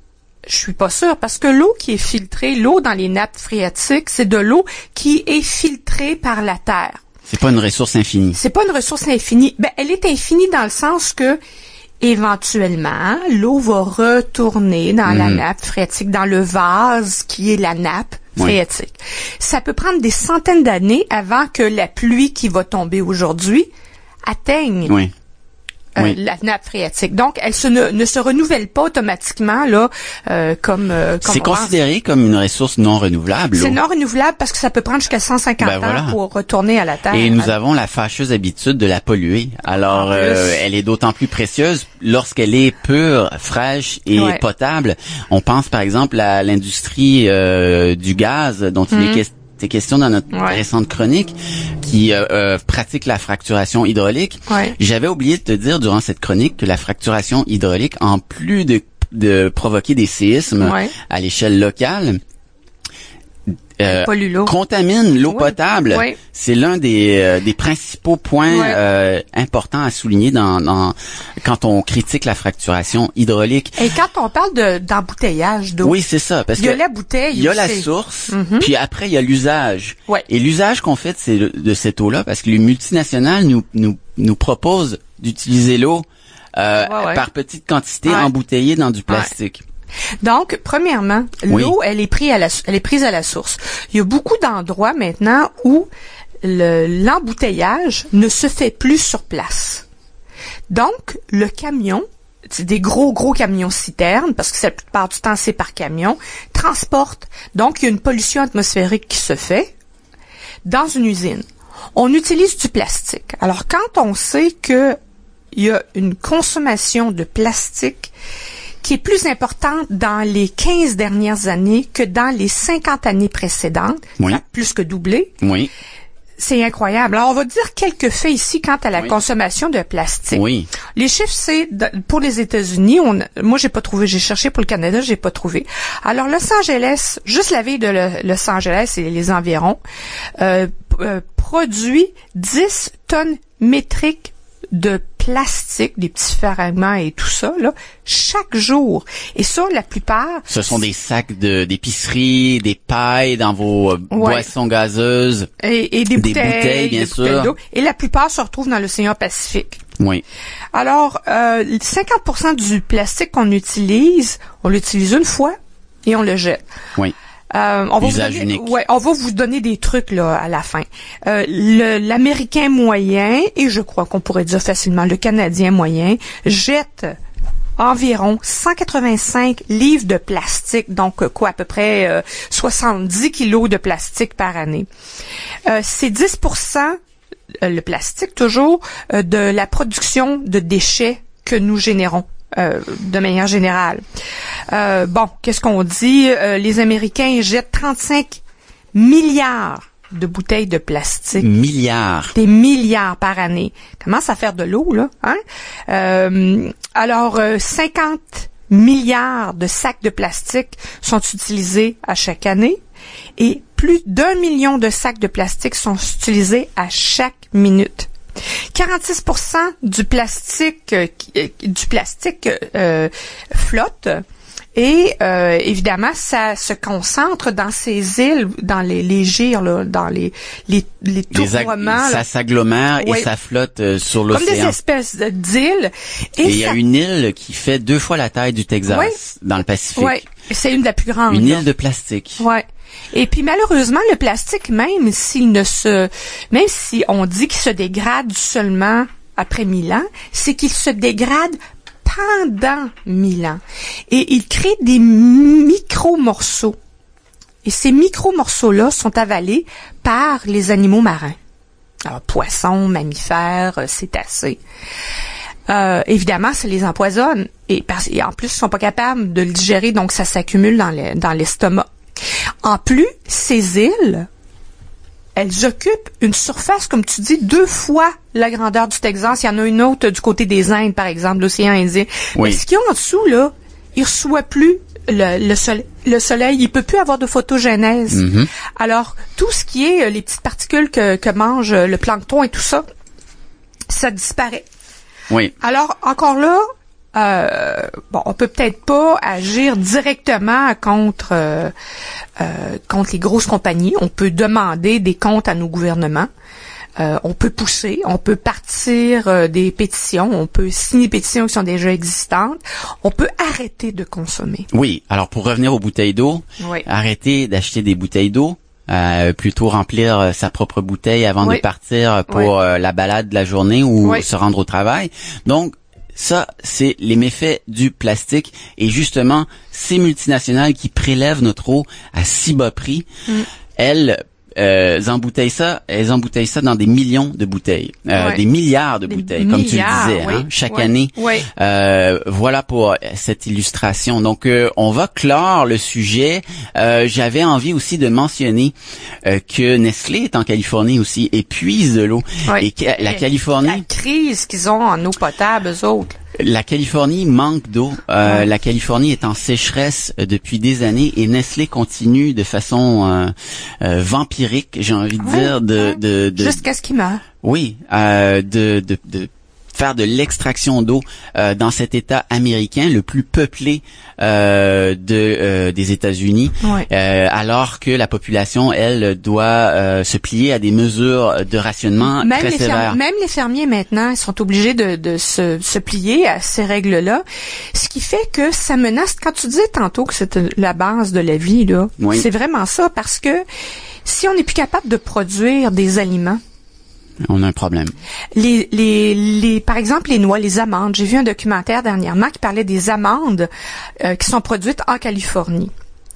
je suis pas sûre parce que l'eau qui est filtrée, l'eau dans les nappes phréatiques, c'est de l'eau qui est filtrée par la terre. C'est pas une ressource infinie. C'est pas une ressource infinie. Ben elle est infinie dans le sens que éventuellement, l'eau va retourner dans mmh. la nappe phréatique, dans le vase qui est la nappe phréatique. Oui. Ça peut prendre des centaines d'années avant que la pluie qui va tomber aujourd'hui atteigne oui. euh, oui. la nappe phréatique. Donc, elle se ne, ne se renouvelle pas automatiquement là, euh, comme, euh, comme c'est considéré comme une ressource non renouvelable. C'est l'eau. non renouvelable parce que ça peut prendre jusqu'à cent cinquante Ben voilà. ans pour retourner à la terre. Et nous avons la fâcheuse habitude de la polluer. Alors, euh, elle est d'autant plus précieuse lorsqu'elle est pure, fraîche et ouais. potable. On pense par exemple à l'industrie euh, du gaz dont il mm. est question. C'est question dans notre ouais. récente chronique qui euh, euh, pratique la fracturation hydraulique. Ouais. J'avais oublié de te dire durant cette chronique que la fracturation hydraulique, en plus de, de provoquer des séismes ouais. à l'échelle locale, Euh, l'eau. contamine l'eau oui. potable. Oui. C'est l'un des euh, des principaux points oui. euh, importants à souligner dans, dans quand on critique la fracturation hydraulique. Et quand on parle de d'embouteillage d'eau. Oui, c'est ça, parce il y a que la bouteille. Il y a la c'est... source, mm-hmm. puis après il y a l'usage. Ouais. Et l'usage qu'on fait de, ces, de cette eau-là, parce que les multinationales nous nous nous proposent d'utiliser l'eau euh, ouais, ouais. par petite quantité ouais. embouteillée dans du plastique. Ouais. Donc, premièrement, oui. l'eau, elle est prise à la, elle est prise à la source. Il y a beaucoup d'endroits maintenant où le, l'embouteillage ne se fait plus sur place. Donc, le camion, c'est des gros, gros camions citernes, parce que la plupart du temps, c'est par camion, transporte. Donc, il y a une pollution atmosphérique qui se fait dans une usine. On utilise du plastique. Alors, quand on sait que il y a une consommation de plastique qui est plus importante dans les quinze dernières années que dans les cinquante années précédentes. Oui. Ça a plus que doublé. Oui. C'est incroyable. Alors, on va dire quelques faits ici quant à la oui. consommation de plastique. Oui. Les chiffres, c'est pour les États-Unis. On, moi, j'ai pas trouvé. J'ai cherché pour le Canada, j'ai pas trouvé. Alors, Los Angeles, juste la ville de Los Angeles et les environs, euh, euh, produit dix tonnes métriques de plastique, des petits fragments et tout ça, là, chaque jour. Et ça, la plupart... Ce sont des sacs de, d'épicerie, des pailles dans vos euh, ouais. boissons gazeuses. Et, et des, des bouteilles, bouteilles, bien des sûr. Bouteilles d'eau. Et la plupart se retrouvent dans l'océan Pacifique. Oui. Alors, euh, cinquante pour cent du plastique qu'on utilise, on l'utilise une fois et on le jette. Oui. Euh, on va Usage vous donner, unique. Ouais, on va vous donner des trucs là à la fin. Euh, le, l'Américain moyen, et je crois qu'on pourrait dire facilement le Canadien moyen, jette environ cent quatre-vingt-cinq livres de plastique, donc quoi, à peu près euh, soixante-dix kilos de plastique par année. Euh, c'est dix pour cent, euh, le plastique toujours, euh, de la production de déchets que nous générons. Euh, de manière générale. Euh, bon, qu'est-ce qu'on dit? Euh, les Américains jettent trente-cinq milliards de bouteilles de plastique. Milliards. Des milliards par année. Commence à faire de l'eau, là. Hein? Euh, alors, euh, cinquante milliards de sacs de plastique sont utilisés à chaque année et plus d'un million de sacs de plastique sont utilisés à chaque minute. quarante-six pour cent du plastique euh, du plastique euh, flotte et euh, évidemment ça se concentre dans ces îles, dans les, les gyres, là, dans les les les tournoiements. Ça s'agglomère oui. et ça flotte euh, sur l'océan. Comme des espèces d'îles. Et il y a ça... une île qui fait deux fois la taille du Texas oui. dans le Pacifique. Oui, c'est une de la plus grande. Une là. île de plastique. Ouais. Et puis malheureusement, le plastique, même s'il ne se, même si on dit qu'il se dégrade seulement après mille ans, c'est qu'il se dégrade pendant mille ans. Et il crée des micro-morceaux. Et ces micro-morceaux-là sont avalés par les animaux marins. Alors, poissons, mammifères, cétacés. Euh, évidemment, ça les empoisonne. Et, parce, et en plus, ils sont pas capables de le digérer, donc ça s'accumule dans, le, dans l'estomac. En plus, ces îles, elles occupent une surface, comme tu dis, deux fois la grandeur du Texas. Il y en a une autre du côté des Indes, par exemple, l'océan Indien. Oui. Mais ce qu'il y a en dessous, là, il reçoit plus le, le, soleil, le soleil. Il peut plus avoir de photogénèse. Mm-hmm. Alors, tout ce qui est les petites particules que, que mange le plancton et tout ça, ça disparaît. Oui. Alors, encore là, Euh, bon, on peut peut-être pas agir directement contre euh, euh, contre les grosses compagnies. On peut demander des comptes à nos gouvernements. Euh, on peut pousser, on peut partir euh, des pétitions, on peut signer des pétitions qui sont déjà existantes. On peut arrêter de consommer. Oui. Alors, pour revenir aux bouteilles d'eau, oui. arrêter d'acheter des bouteilles d'eau. Euh, plutôt remplir euh, sa propre bouteille avant oui. de partir pour oui. euh, la balade de la journée ou oui. se rendre au travail. Donc, ça, c'est les méfaits du plastique. Et justement, ces multinationales qui prélèvent notre eau à si bas prix, mm. elles Euh, elles embouteillent ça, elles embouteillent ça dans des millions de bouteilles, euh, ouais. des milliards de des bouteilles, milliards, comme tu le disais, oui, hein, chaque oui, année. Oui. Euh, voilà pour cette illustration. Donc, euh, on va clore le sujet. Euh, j'avais envie aussi de mentionner euh, que Nestlé est en Californie aussi et puise de l'eau. Oui. Et que la Californie, la crise qu'ils ont en eau potable, eux autres. La Californie manque d'eau. Euh, ouais. La Californie est en sécheresse depuis des années et Nestlé continue de façon euh, euh, vampirique, j'ai envie de ouais, dire, de, ouais. de, de jusqu'à ce qu'il meure. Oui, euh, de, de, de faire de l'extraction d'eau euh, dans cet État américain le plus peuplé euh, de euh, des États-Unis, ouais. euh, alors que la population, elle, doit euh, se plier à des mesures de rationnement même très les sévères. Fermiers, même les fermiers maintenant, ils sont obligés de, de se, se plier à ces règles-là, ce qui fait que ça menace. Quand tu disais tantôt que c'est la base de la vie, là, oui. c'est vraiment ça, parce que si on n'est plus capable de produire des aliments, on a un problème. Les, les, les, par exemple, les noix, les amandes. J'ai vu un documentaire dernièrement qui parlait des amandes euh, qui sont produites en Californie.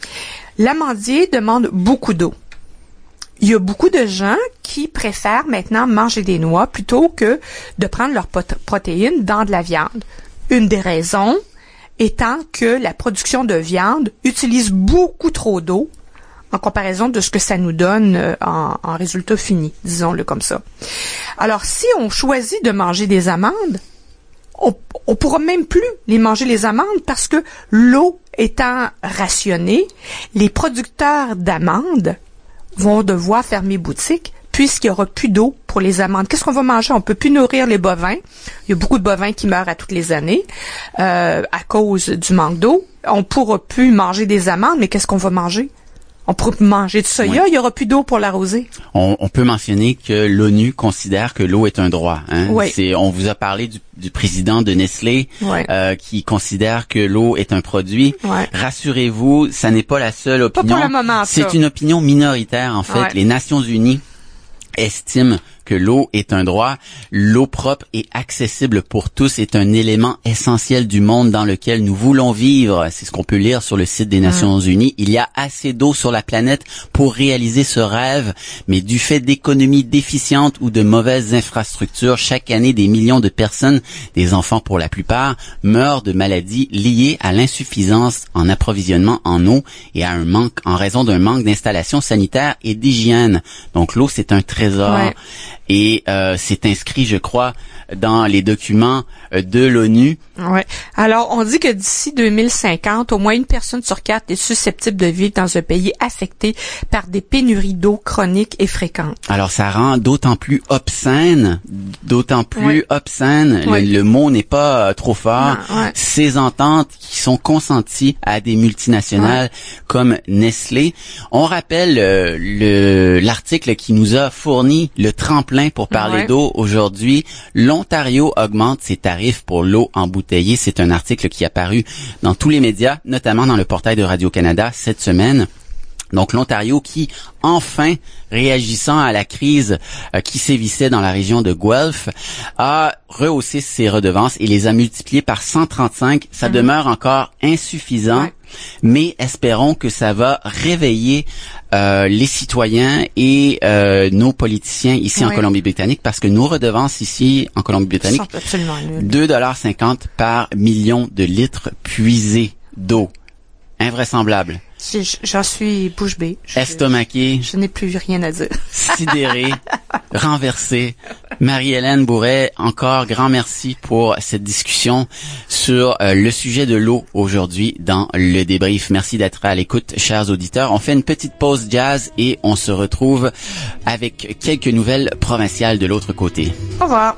L'amandier demande beaucoup d'eau. Il y a beaucoup de gens qui préfèrent maintenant manger des noix plutôt que de prendre leurs protéines dans de la viande. Une des raisons étant que la production de viande utilise beaucoup trop d'eau en comparaison de ce que ça nous donne en, en résultat fini, disons-le comme ça. Alors, si on choisit de manger des amandes, on, on pourra même plus les manger les amandes parce que l'eau étant rationnée, les producteurs d'amandes vont devoir fermer boutique puisqu'il y aura plus d'eau pour les amandes. Qu'est-ce qu'on va manger? On peut plus nourrir les bovins. Il y a beaucoup de bovins qui meurent à toutes les années euh, à cause du manque d'eau. On pourra plus manger des amandes, mais qu'est-ce qu'on va manger? On pourrait manger du soya, oui. Il y aura plus d'eau pour l'arroser. On, on peut mentionner que l'ONU considère que l'eau est un droit. Hein? Oui. C'est, on vous a parlé du, du président de Nestlé oui. euh, qui considère que l'eau est un produit. Oui. Rassurez-vous, ça n'est pas la seule opinion. Pas pour le moment, c'est ça. une opinion minoritaire en fait. Oui. Les Nations Unies estiment que l'eau est un droit. L'eau propre et accessible pour tous est un élément essentiel du monde dans lequel nous voulons vivre. C'est ce qu'on peut lire sur le site des Nations mmh. Unies. Il y a assez d'eau sur la planète pour réaliser ce rêve, mais du fait d'économies déficientes ou de mauvaises infrastructures, chaque année des millions de personnes, des enfants pour la plupart, meurent de maladies liées à l'insuffisance en approvisionnement en eau et à un manque, en raison d'un manque d'installations sanitaires et d'hygiène. Donc l'eau, c'est un trésor. Ouais. Et euh, c'est inscrit, je crois, dans les documents de l'ONU. Ouais. Alors, on dit que d'ici deux mille cinquante, au moins une personne sur quatre est susceptible de vivre dans un pays affecté par des pénuries d'eau chroniques et fréquentes. Alors, ça rend d'autant plus obscène, d'autant plus oui. obscène, oui. le, le mot n'est pas euh, trop fort, non, ouais. ces ententes qui sont consenties à des multinationales ouais. comme Nestlé. On rappelle euh, le l'article qui nous a fourni le tremplin pour parler ouais. d'eau aujourd'hui. L'Ontario augmente ses tarifs pour l'eau embouteillée. C'est un article qui est apparu dans tous les médias, notamment dans le portail de Radio-Canada cette semaine. Donc l'Ontario qui, enfin, réagissant à la crise euh, qui sévissait dans la région de Guelph, a rehaussé ses redevances et les a multipliées par cent trente-cinq. Ça mmh. demeure encore insuffisant, ouais. mais espérons que ça va réveiller euh, les citoyens et euh, nos politiciens ici ouais. en Colombie-Britannique, parce que nos redevances ici en Colombie-Britannique, deux dollars cinquante par million de litres puisés d'eau. Invraisemblable. J'en suis bouche bée. Je, Estomaqué. Je, je n'ai plus rien à dire. Sidéré. Renversé. Marie-Hélène Bourret, encore grand merci pour cette discussion sur euh, le sujet de l'eau aujourd'hui dans le débrief. Merci d'être à l'écoute, chers auditeurs. On fait une petite pause jazz et on se retrouve avec quelques nouvelles provinciales de l'autre côté. Au revoir.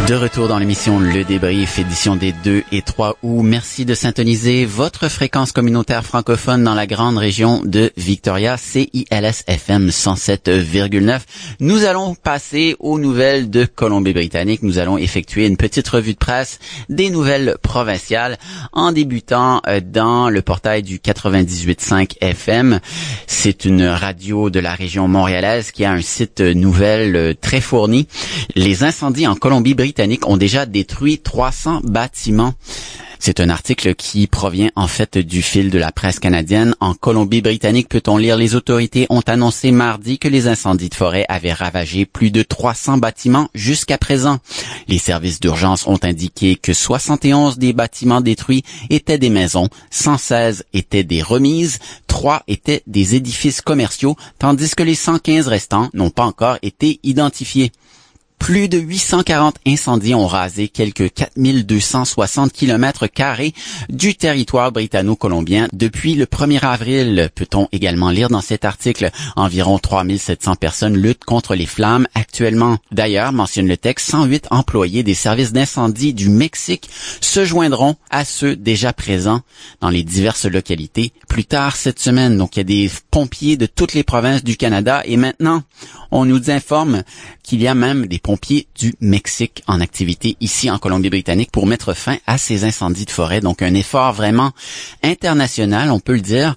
De retour dans l'émission Le Débrief, édition des deux et trois août. Merci de syntoniser votre fréquence communautaire francophone dans la grande région de Victoria, C I L S F M cent sept virgule neuf. Nous allons passer aux nouvelles de Colombie-Britannique. Nous allons effectuer une petite revue de presse des nouvelles provinciales en débutant dans le portail du quatre-vingt-dix-huit virgule cinq F M. C'est une radio de la région montréalaise qui a un site nouvelle très fourni. Les incendies en Colombie-Britannique ont déjà détruit trois cents bâtiments. C'est un article qui provient en fait du fil de la presse canadienne. En Colombie-Britannique, peut-on lire, les autorités ont annoncé mardi que les incendies de forêt avaient ravagé plus de trois cents bâtiments jusqu'à présent. Les services d'urgence ont indiqué que soixante et onze des bâtiments détruits étaient des maisons, cent seize étaient des remises, trois étaient des édifices commerciaux, tandis que les cent quinze restants n'ont pas encore été identifiés. Plus de huit cent quarante incendies ont rasé quelques quatre mille deux cent soixante kilomètres carrés du territoire britanno-colombien depuis le premier avril. Peut-on également lire dans cet article, environ trois mille sept cents personnes luttent contre les flammes actuellement. D'ailleurs, mentionne le texte, cent huit employés des services d'incendie du Mexique se joindront à ceux déjà présents dans les diverses localités plus tard cette semaine. Donc, il y a des pompiers de toutes les provinces du Canada et maintenant, on nous informe qu'il y a même des pompiers du Mexique en activité ici en Colombie-Britannique pour mettre fin à ces incendies de forêt. Donc un effort vraiment international, on peut le dire.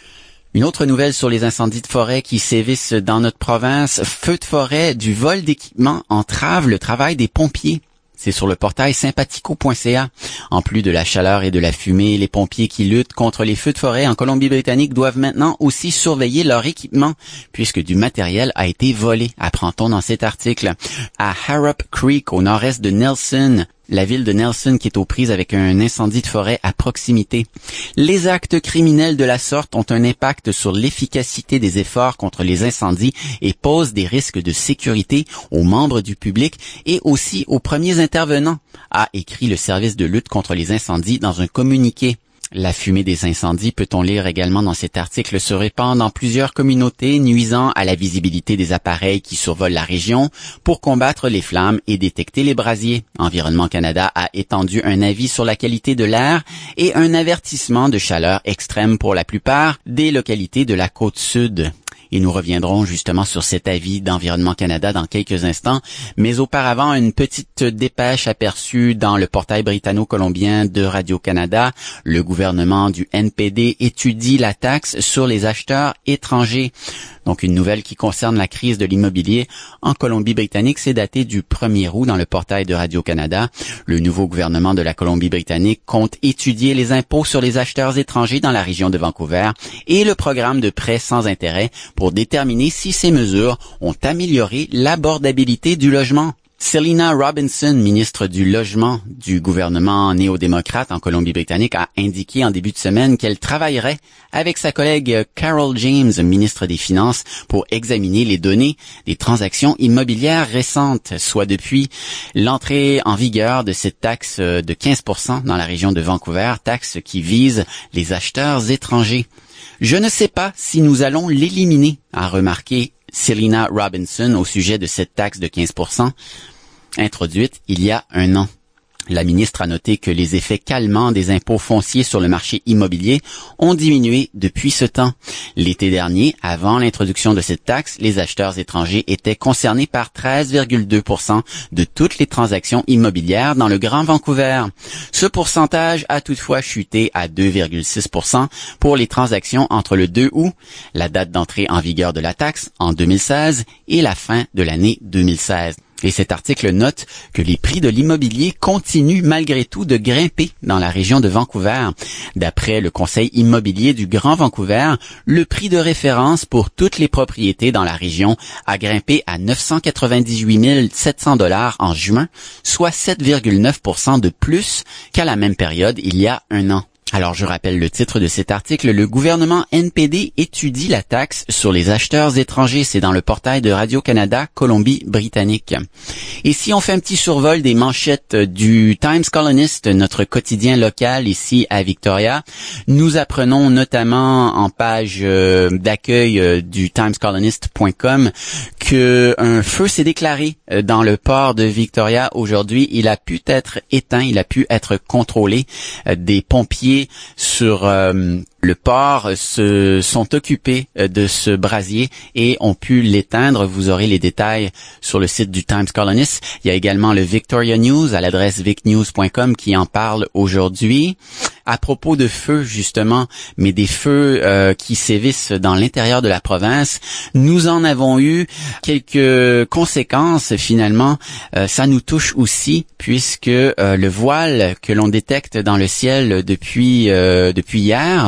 Une autre nouvelle sur les incendies de forêt qui sévissent dans notre province. Feux de forêt du vol d'équipement entrave le travail des pompiers. C'est sur le portail sympathico point c a. En plus de la chaleur et de la fumée, les pompiers qui luttent contre les feux de forêt en Colombie-Britannique doivent maintenant aussi surveiller leur équipement, puisque du matériel a été volé, apprend-on dans cet article. À Harrop Creek, au nord-est de Nelson, la ville de Nelson qui est aux prises avec un incendie de forêt à proximité. Les actes criminels de la sorte ont un impact sur l'efficacité des efforts contre les incendies et posent des risques de sécurité aux membres du public et aussi aux premiers intervenants, a écrit le service de lutte contre les incendies dans un communiqué. La fumée des incendies, peut-on lire également dans cet article, se répand dans plusieurs communautés, nuisant à la visibilité des appareils qui survolent la région pour combattre les flammes et détecter les brasiers. Environnement Canada a étendu un avis sur la qualité de l'air et un avertissement de chaleur extrême pour la plupart des localités de la côte sud. Et nous reviendrons justement sur cet avis d'Environnement Canada dans quelques instants. Mais auparavant, une petite dépêche aperçue dans le portail britanno-colombien de Radio-Canada. Le gouvernement du N P D étudie la taxe sur les acheteurs étrangers. Donc une nouvelle qui concerne la crise de l'immobilier en Colombie-Britannique. C'est daté du premier août dans le portail de Radio-Canada. Le nouveau gouvernement de la Colombie-Britannique compte étudier les impôts sur les acheteurs étrangers dans la région de Vancouver et le programme de prêts sans intérêt pour déterminer si ces mesures ont amélioré l'abordabilité du logement. Selina Robinson, ministre du Logement du gouvernement néo-démocrate en Colombie-Britannique, a indiqué en début de semaine qu'elle travaillerait avec sa collègue Carol James, ministre des Finances, pour examiner les données des transactions immobilières récentes, soit depuis l'entrée en vigueur de cette taxe de quinze pour cent dans la région de Vancouver, taxe qui vise les acheteurs étrangers. Je ne sais pas si nous allons l'éliminer, a remarqué Selina Robinson au sujet de cette taxe de quinze pour cent. Introduite il y a un an. La ministre a noté que les effets calmants des impôts fonciers sur le marché immobilier ont diminué depuis ce temps. L'été dernier, avant l'introduction de cette taxe, les acheteurs étrangers étaient concernés par treize virgule deux pour cent de toutes les transactions immobilières dans le Grand Vancouver. Ce pourcentage a toutefois chuté à deux virgule six pour cent pour les transactions entre le deux août, la date d'entrée en vigueur de la taxe, en deux mille seize, et la fin de l'année deux mille seize. Et cet article note que les prix de l'immobilier continuent malgré tout de grimper dans la région de Vancouver. D'après le Conseil immobilier du Grand Vancouver, le prix de référence pour toutes les propriétés dans la région a grimpé à neuf cent quatre-vingt-dix-huit mille sept cents dollars en juin, soit sept virgule neuf pour cent de plus qu'à la même période il y a un an. Alors, je rappelle le titre de cet article. Le gouvernement N P D étudie la taxe sur les acheteurs étrangers. C'est dans le portail de Radio-Canada, Colombie-Britannique. Et si on fait un petit survol des manchettes du Times Colonist, notre quotidien local ici à Victoria, nous apprenons notamment en page euh, d'accueil euh, du times colonist point com que un feu s'est déclaré euh, dans le port de Victoria aujourd'hui. Il a pu être éteint, il a pu être contrôlé. Euh, des pompiers sur euh, le port se sont occupés de ce brasier et ont pu l'éteindre. Vous aurez les détails sur le site du Times Colonist. Il y a également le Victoria News à l'adresse vic news point com qui en parle aujourd'hui. À propos de feux, justement, mais des feux euh, qui sévissent dans l'intérieur de la province, nous en avons eu quelques conséquences finalement. Euh, ça nous touche aussi puisque euh, le voile que l'on détecte dans le ciel depuis euh, depuis hier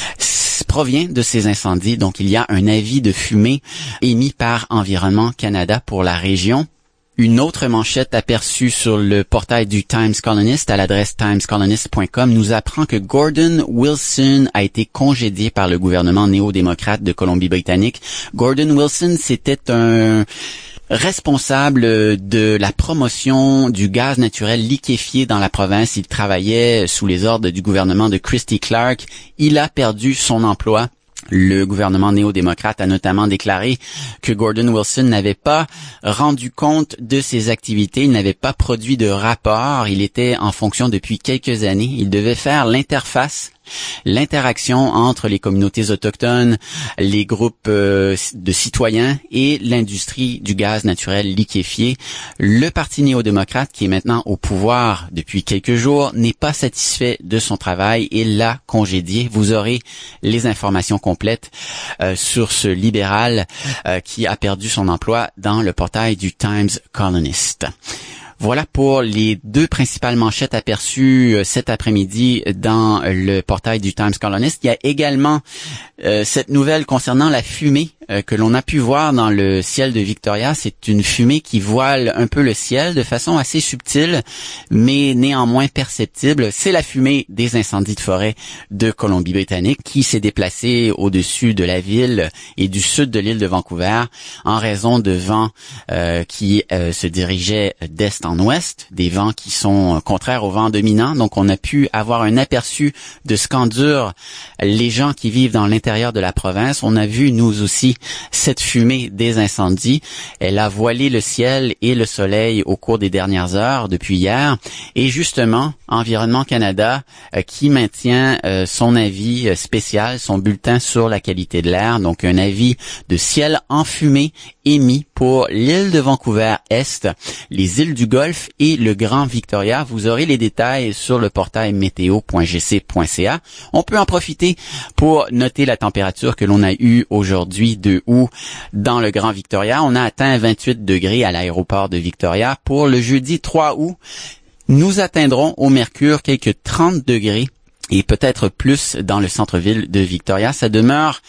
provient de ces incendies. Donc, il y a un avis de fumée émis par Environnement Canada pour la région. Une autre manchette aperçue sur le portail du Times Colonist à l'adresse times colonist point com nous apprend que Gordon Wilson a été congédié par le gouvernement néo-démocrate de Colombie-Britannique. Gordon Wilson, c'était un responsable de la promotion du gaz naturel liquéfié dans la province. Il travaillait sous les ordres du gouvernement de Christy Clark. Il a perdu son emploi. Le gouvernement néo-démocrate a notamment déclaré que Gordon Wilson n'avait pas rendu compte de ses activités, il n'avait pas produit de rapport, il était en fonction depuis quelques années, il devait faire l'interface, l'interaction entre les communautés autochtones, les groupes euh, de citoyens et l'industrie du gaz naturel liquéfié. Le Parti néo-démocrate, qui est maintenant au pouvoir depuis quelques jours, n'est pas satisfait de son travail et l'a congédié. Vous aurez les informations complètes euh, sur ce libéral euh, qui a perdu son emploi dans le portail du Times Colonist. Voilà pour les deux principales manchettes aperçues euh, cet après-midi dans le portail du Times Colonist. Il y a également euh, cette nouvelle concernant la fumée euh, que l'on a pu voir dans le ciel de Victoria. C'est une fumée qui voile un peu le ciel de façon assez subtile, mais néanmoins perceptible. C'est la fumée des incendies de forêt de Colombie-Britannique qui s'est déplacée au-dessus de la ville et du sud de l'île de Vancouver en raison de vents euh, qui euh, se dirigeaient d'est en en ouest, des vents qui sont contraires aux vents dominants. Donc, on a pu avoir un aperçu de ce qu'endurent les gens qui vivent dans l'intérieur de la province. On a vu, nous aussi, cette fumée des incendies. Elle a voilé le ciel et le soleil au cours des dernières heures, depuis hier. Et justement, Environnement Canada, euh, qui maintient euh, son avis euh, spécial, son bulletin sur la qualité de l'air. Donc, un avis de ciel enfumé émis pour l'île de Vancouver-Est, les îles du Golfe et le Grand Victoria. Vous aurez les détails sur le portail météo point g c point c a. On peut en profiter pour noter la température que l'on a eue aujourd'hui deux août dans le Grand Victoria. On a atteint vingt-huit degrés à l'aéroport de Victoria. Pour le jeudi trois août, nous atteindrons au mercure quelques trente degrés et peut-être plus dans le centre-ville de Victoria. Ça demeure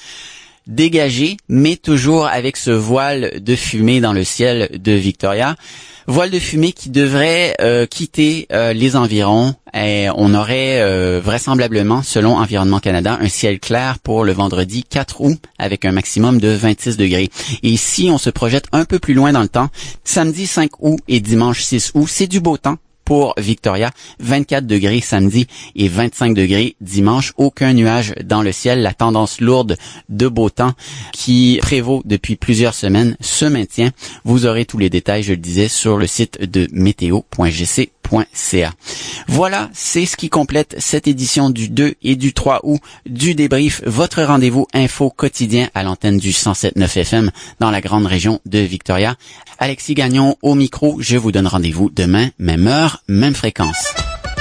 dégagé, mais toujours avec ce voile de fumée dans le ciel de Victoria. Voile de fumée qui devrait euh, quitter euh, les environs. Et on aurait euh, vraisemblablement, selon Environnement Canada, un ciel clair pour le vendredi quatre août avec un maximum de vingt-six degrés. Et si on se projette un peu plus loin dans le temps, samedi cinq août et dimanche six août, c'est du beau temps pour Victoria, vingt-quatre degrés samedi et vingt-cinq degrés dimanche. Aucun nuage dans le ciel. La tendance lourde de beau temps qui prévaut depuis plusieurs semaines se maintient. Vous aurez tous les détails, je le disais, sur le site de météo point g c point c a. Voilà, c'est ce qui complète cette édition du deux et du trois août du débrief, votre rendez-vous info quotidien à l'antenne du cent sept virgule neuf F M dans la grande région de Victoria. Alexis Gagnon au micro, je vous donne rendez-vous demain, même heure, même fréquence.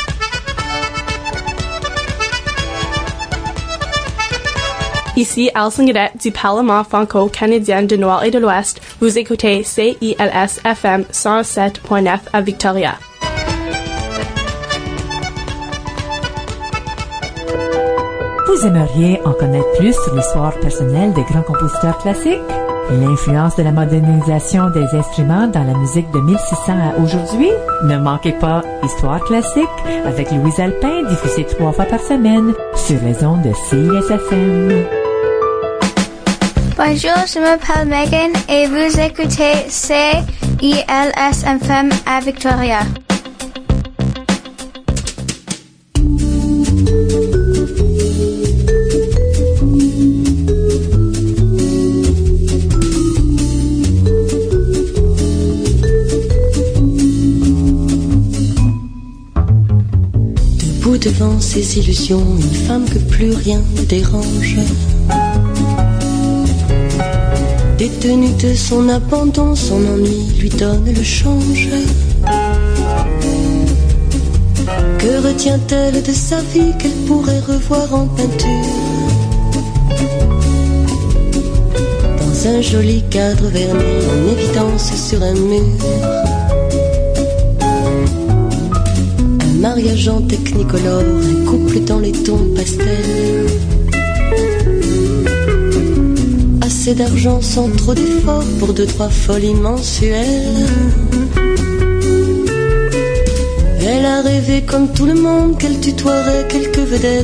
Ici Alison Guedette du Parlement franco-canadien du Nord et de l'Ouest. Vous écoutez C I L S F M cent sept virgule neuf à Victoria. Vous Vous aimeriez en connaître plus sur l'histoire personnelle des grands compositeurs classiques? L'influence de la modernisation des instruments dans la musique de mille six cents à aujourd'hui? Ne manquez pas Histoire classique avec Louise Alpin, diffusée trois fois par semaine sur les ondes de C I S F M. Bonjour, je m'appelle Megan et vous écoutez C I L S F M à Victoria. Debout devant ses illusions, une femme que plus rien ne dérange. Détenue de son abandon, son ennui lui donne le change. Que retient-elle de sa vie qu'elle pourrait revoir en peinture? Dans un joli cadre verni en évidence sur un mur. Un mariage en technicolore, un couple dans les tons pastels. Assez d'argent sans trop d'efforts pour deux, trois folies mensuelles. Elle a rêvé comme tout le monde qu'elle tutoierait quelques vedettes.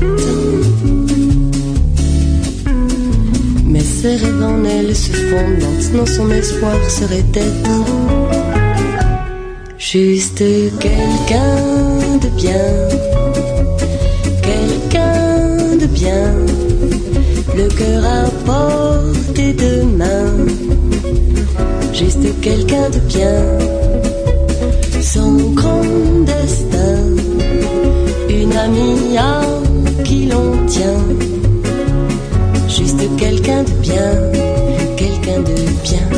Mais ses rêves en elle se fondent, maintenant son espoir serait d'être juste quelqu'un de bien. Quelqu'un de bien. Le cœur à portée de main. Juste quelqu'un de bien. Son grand destin. Une amie à qui l'on tient. Juste quelqu'un de bien. Quelqu'un de bien.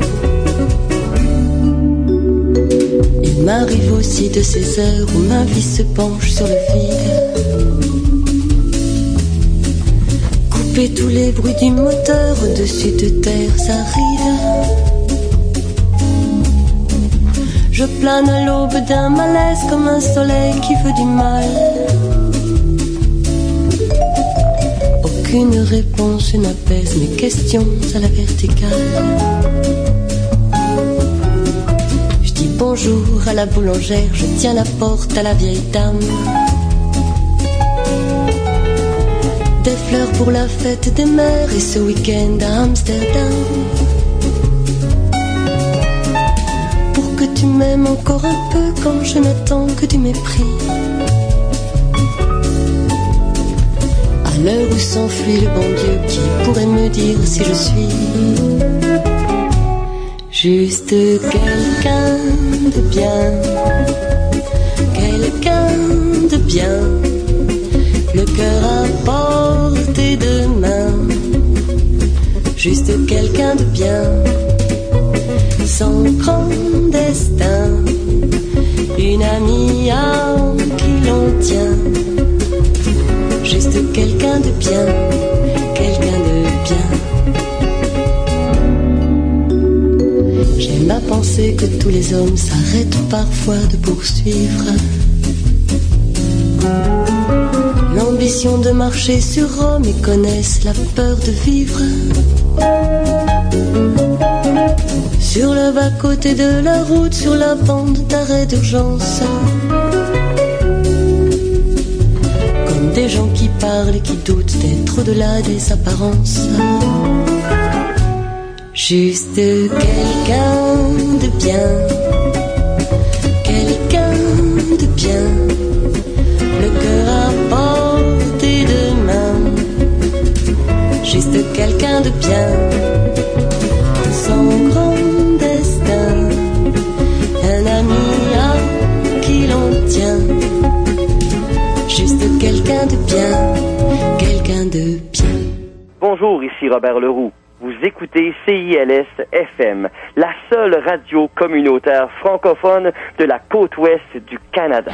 Il m'arrive aussi de ces heures où ma vie se penche sur le vide. Couper tous les bruits du moteur au-dessus de terres arides. Je plane à l'aube d'un malaise comme un soleil qui veut du mal. Aucune réponse n'apaise mes questions à la verticale. Je dis bonjour à la boulangère, je tiens la porte à la vieille dame. Des fleurs pour la fête des mères et ce week-end à Amsterdam. Pour que tu m'aimes encore un peu quand je n'attends que du mépris. À l'heure où s'enfuit le bon Dieu, qui pourrait me dire si je suis juste quelqu'un de bien. Quelqu'un de bien. Le cœur à portée de main. Juste quelqu'un de bien. Son grand destin. Une amie à qui l'on tient. Juste quelqu'un de bien. Quelqu'un de bien. J'aime à penser que tous les hommes s'arrêtent parfois de poursuivre l'ambition de marcher sur Rome et connaissent la peur de vivre sur le bas-côté de la route, sur la bande d'arrêt d'urgence. Comme des gens qui parlent et qui doutent d'être au-delà des apparences. Juste quelqu'un de bien. Quelqu'un de bien. Le cœur à portée de main. Juste quelqu'un de bien. Son grand destin. Un ami à qui l'on tient. Juste quelqu'un de bien. Quelqu'un de bien. Bonjour, ici Robert Leroux. Vous écoutez C I L S F M, la seule radio communautaire francophone de la côte ouest du Canada.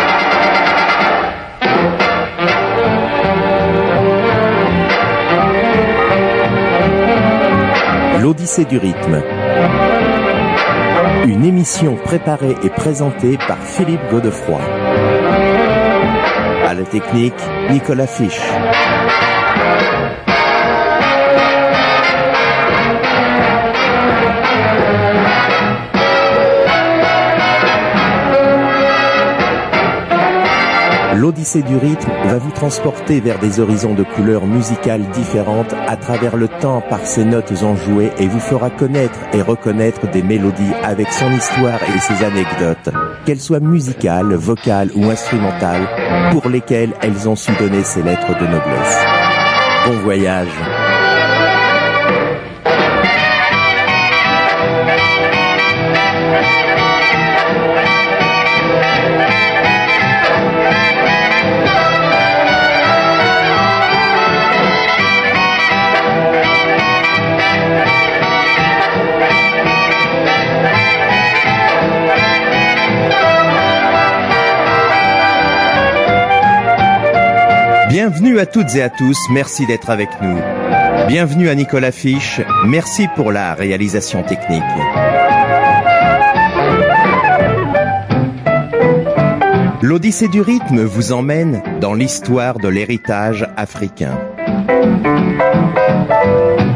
L'Odyssée du rythme. Une émission préparée et présentée par Philippe Godefroy. À la technique, Nicolas Fisch. L'Odyssée du rythme va vous transporter vers des horizons de couleurs musicales différentes à travers le temps par ses notes enjouées et vous fera connaître et reconnaître des mélodies avec son histoire et ses anecdotes, qu'elles soient musicales, vocales ou instrumentales, pour lesquelles elles ont su donner ces lettres de noblesse. Bon voyage! Bienvenue à toutes et à tous, merci d'être avec nous. Bienvenue à Nicolas Fiche, merci pour la réalisation technique. L'Odyssée du rythme vous emmène dans l'histoire de l'héritage africain.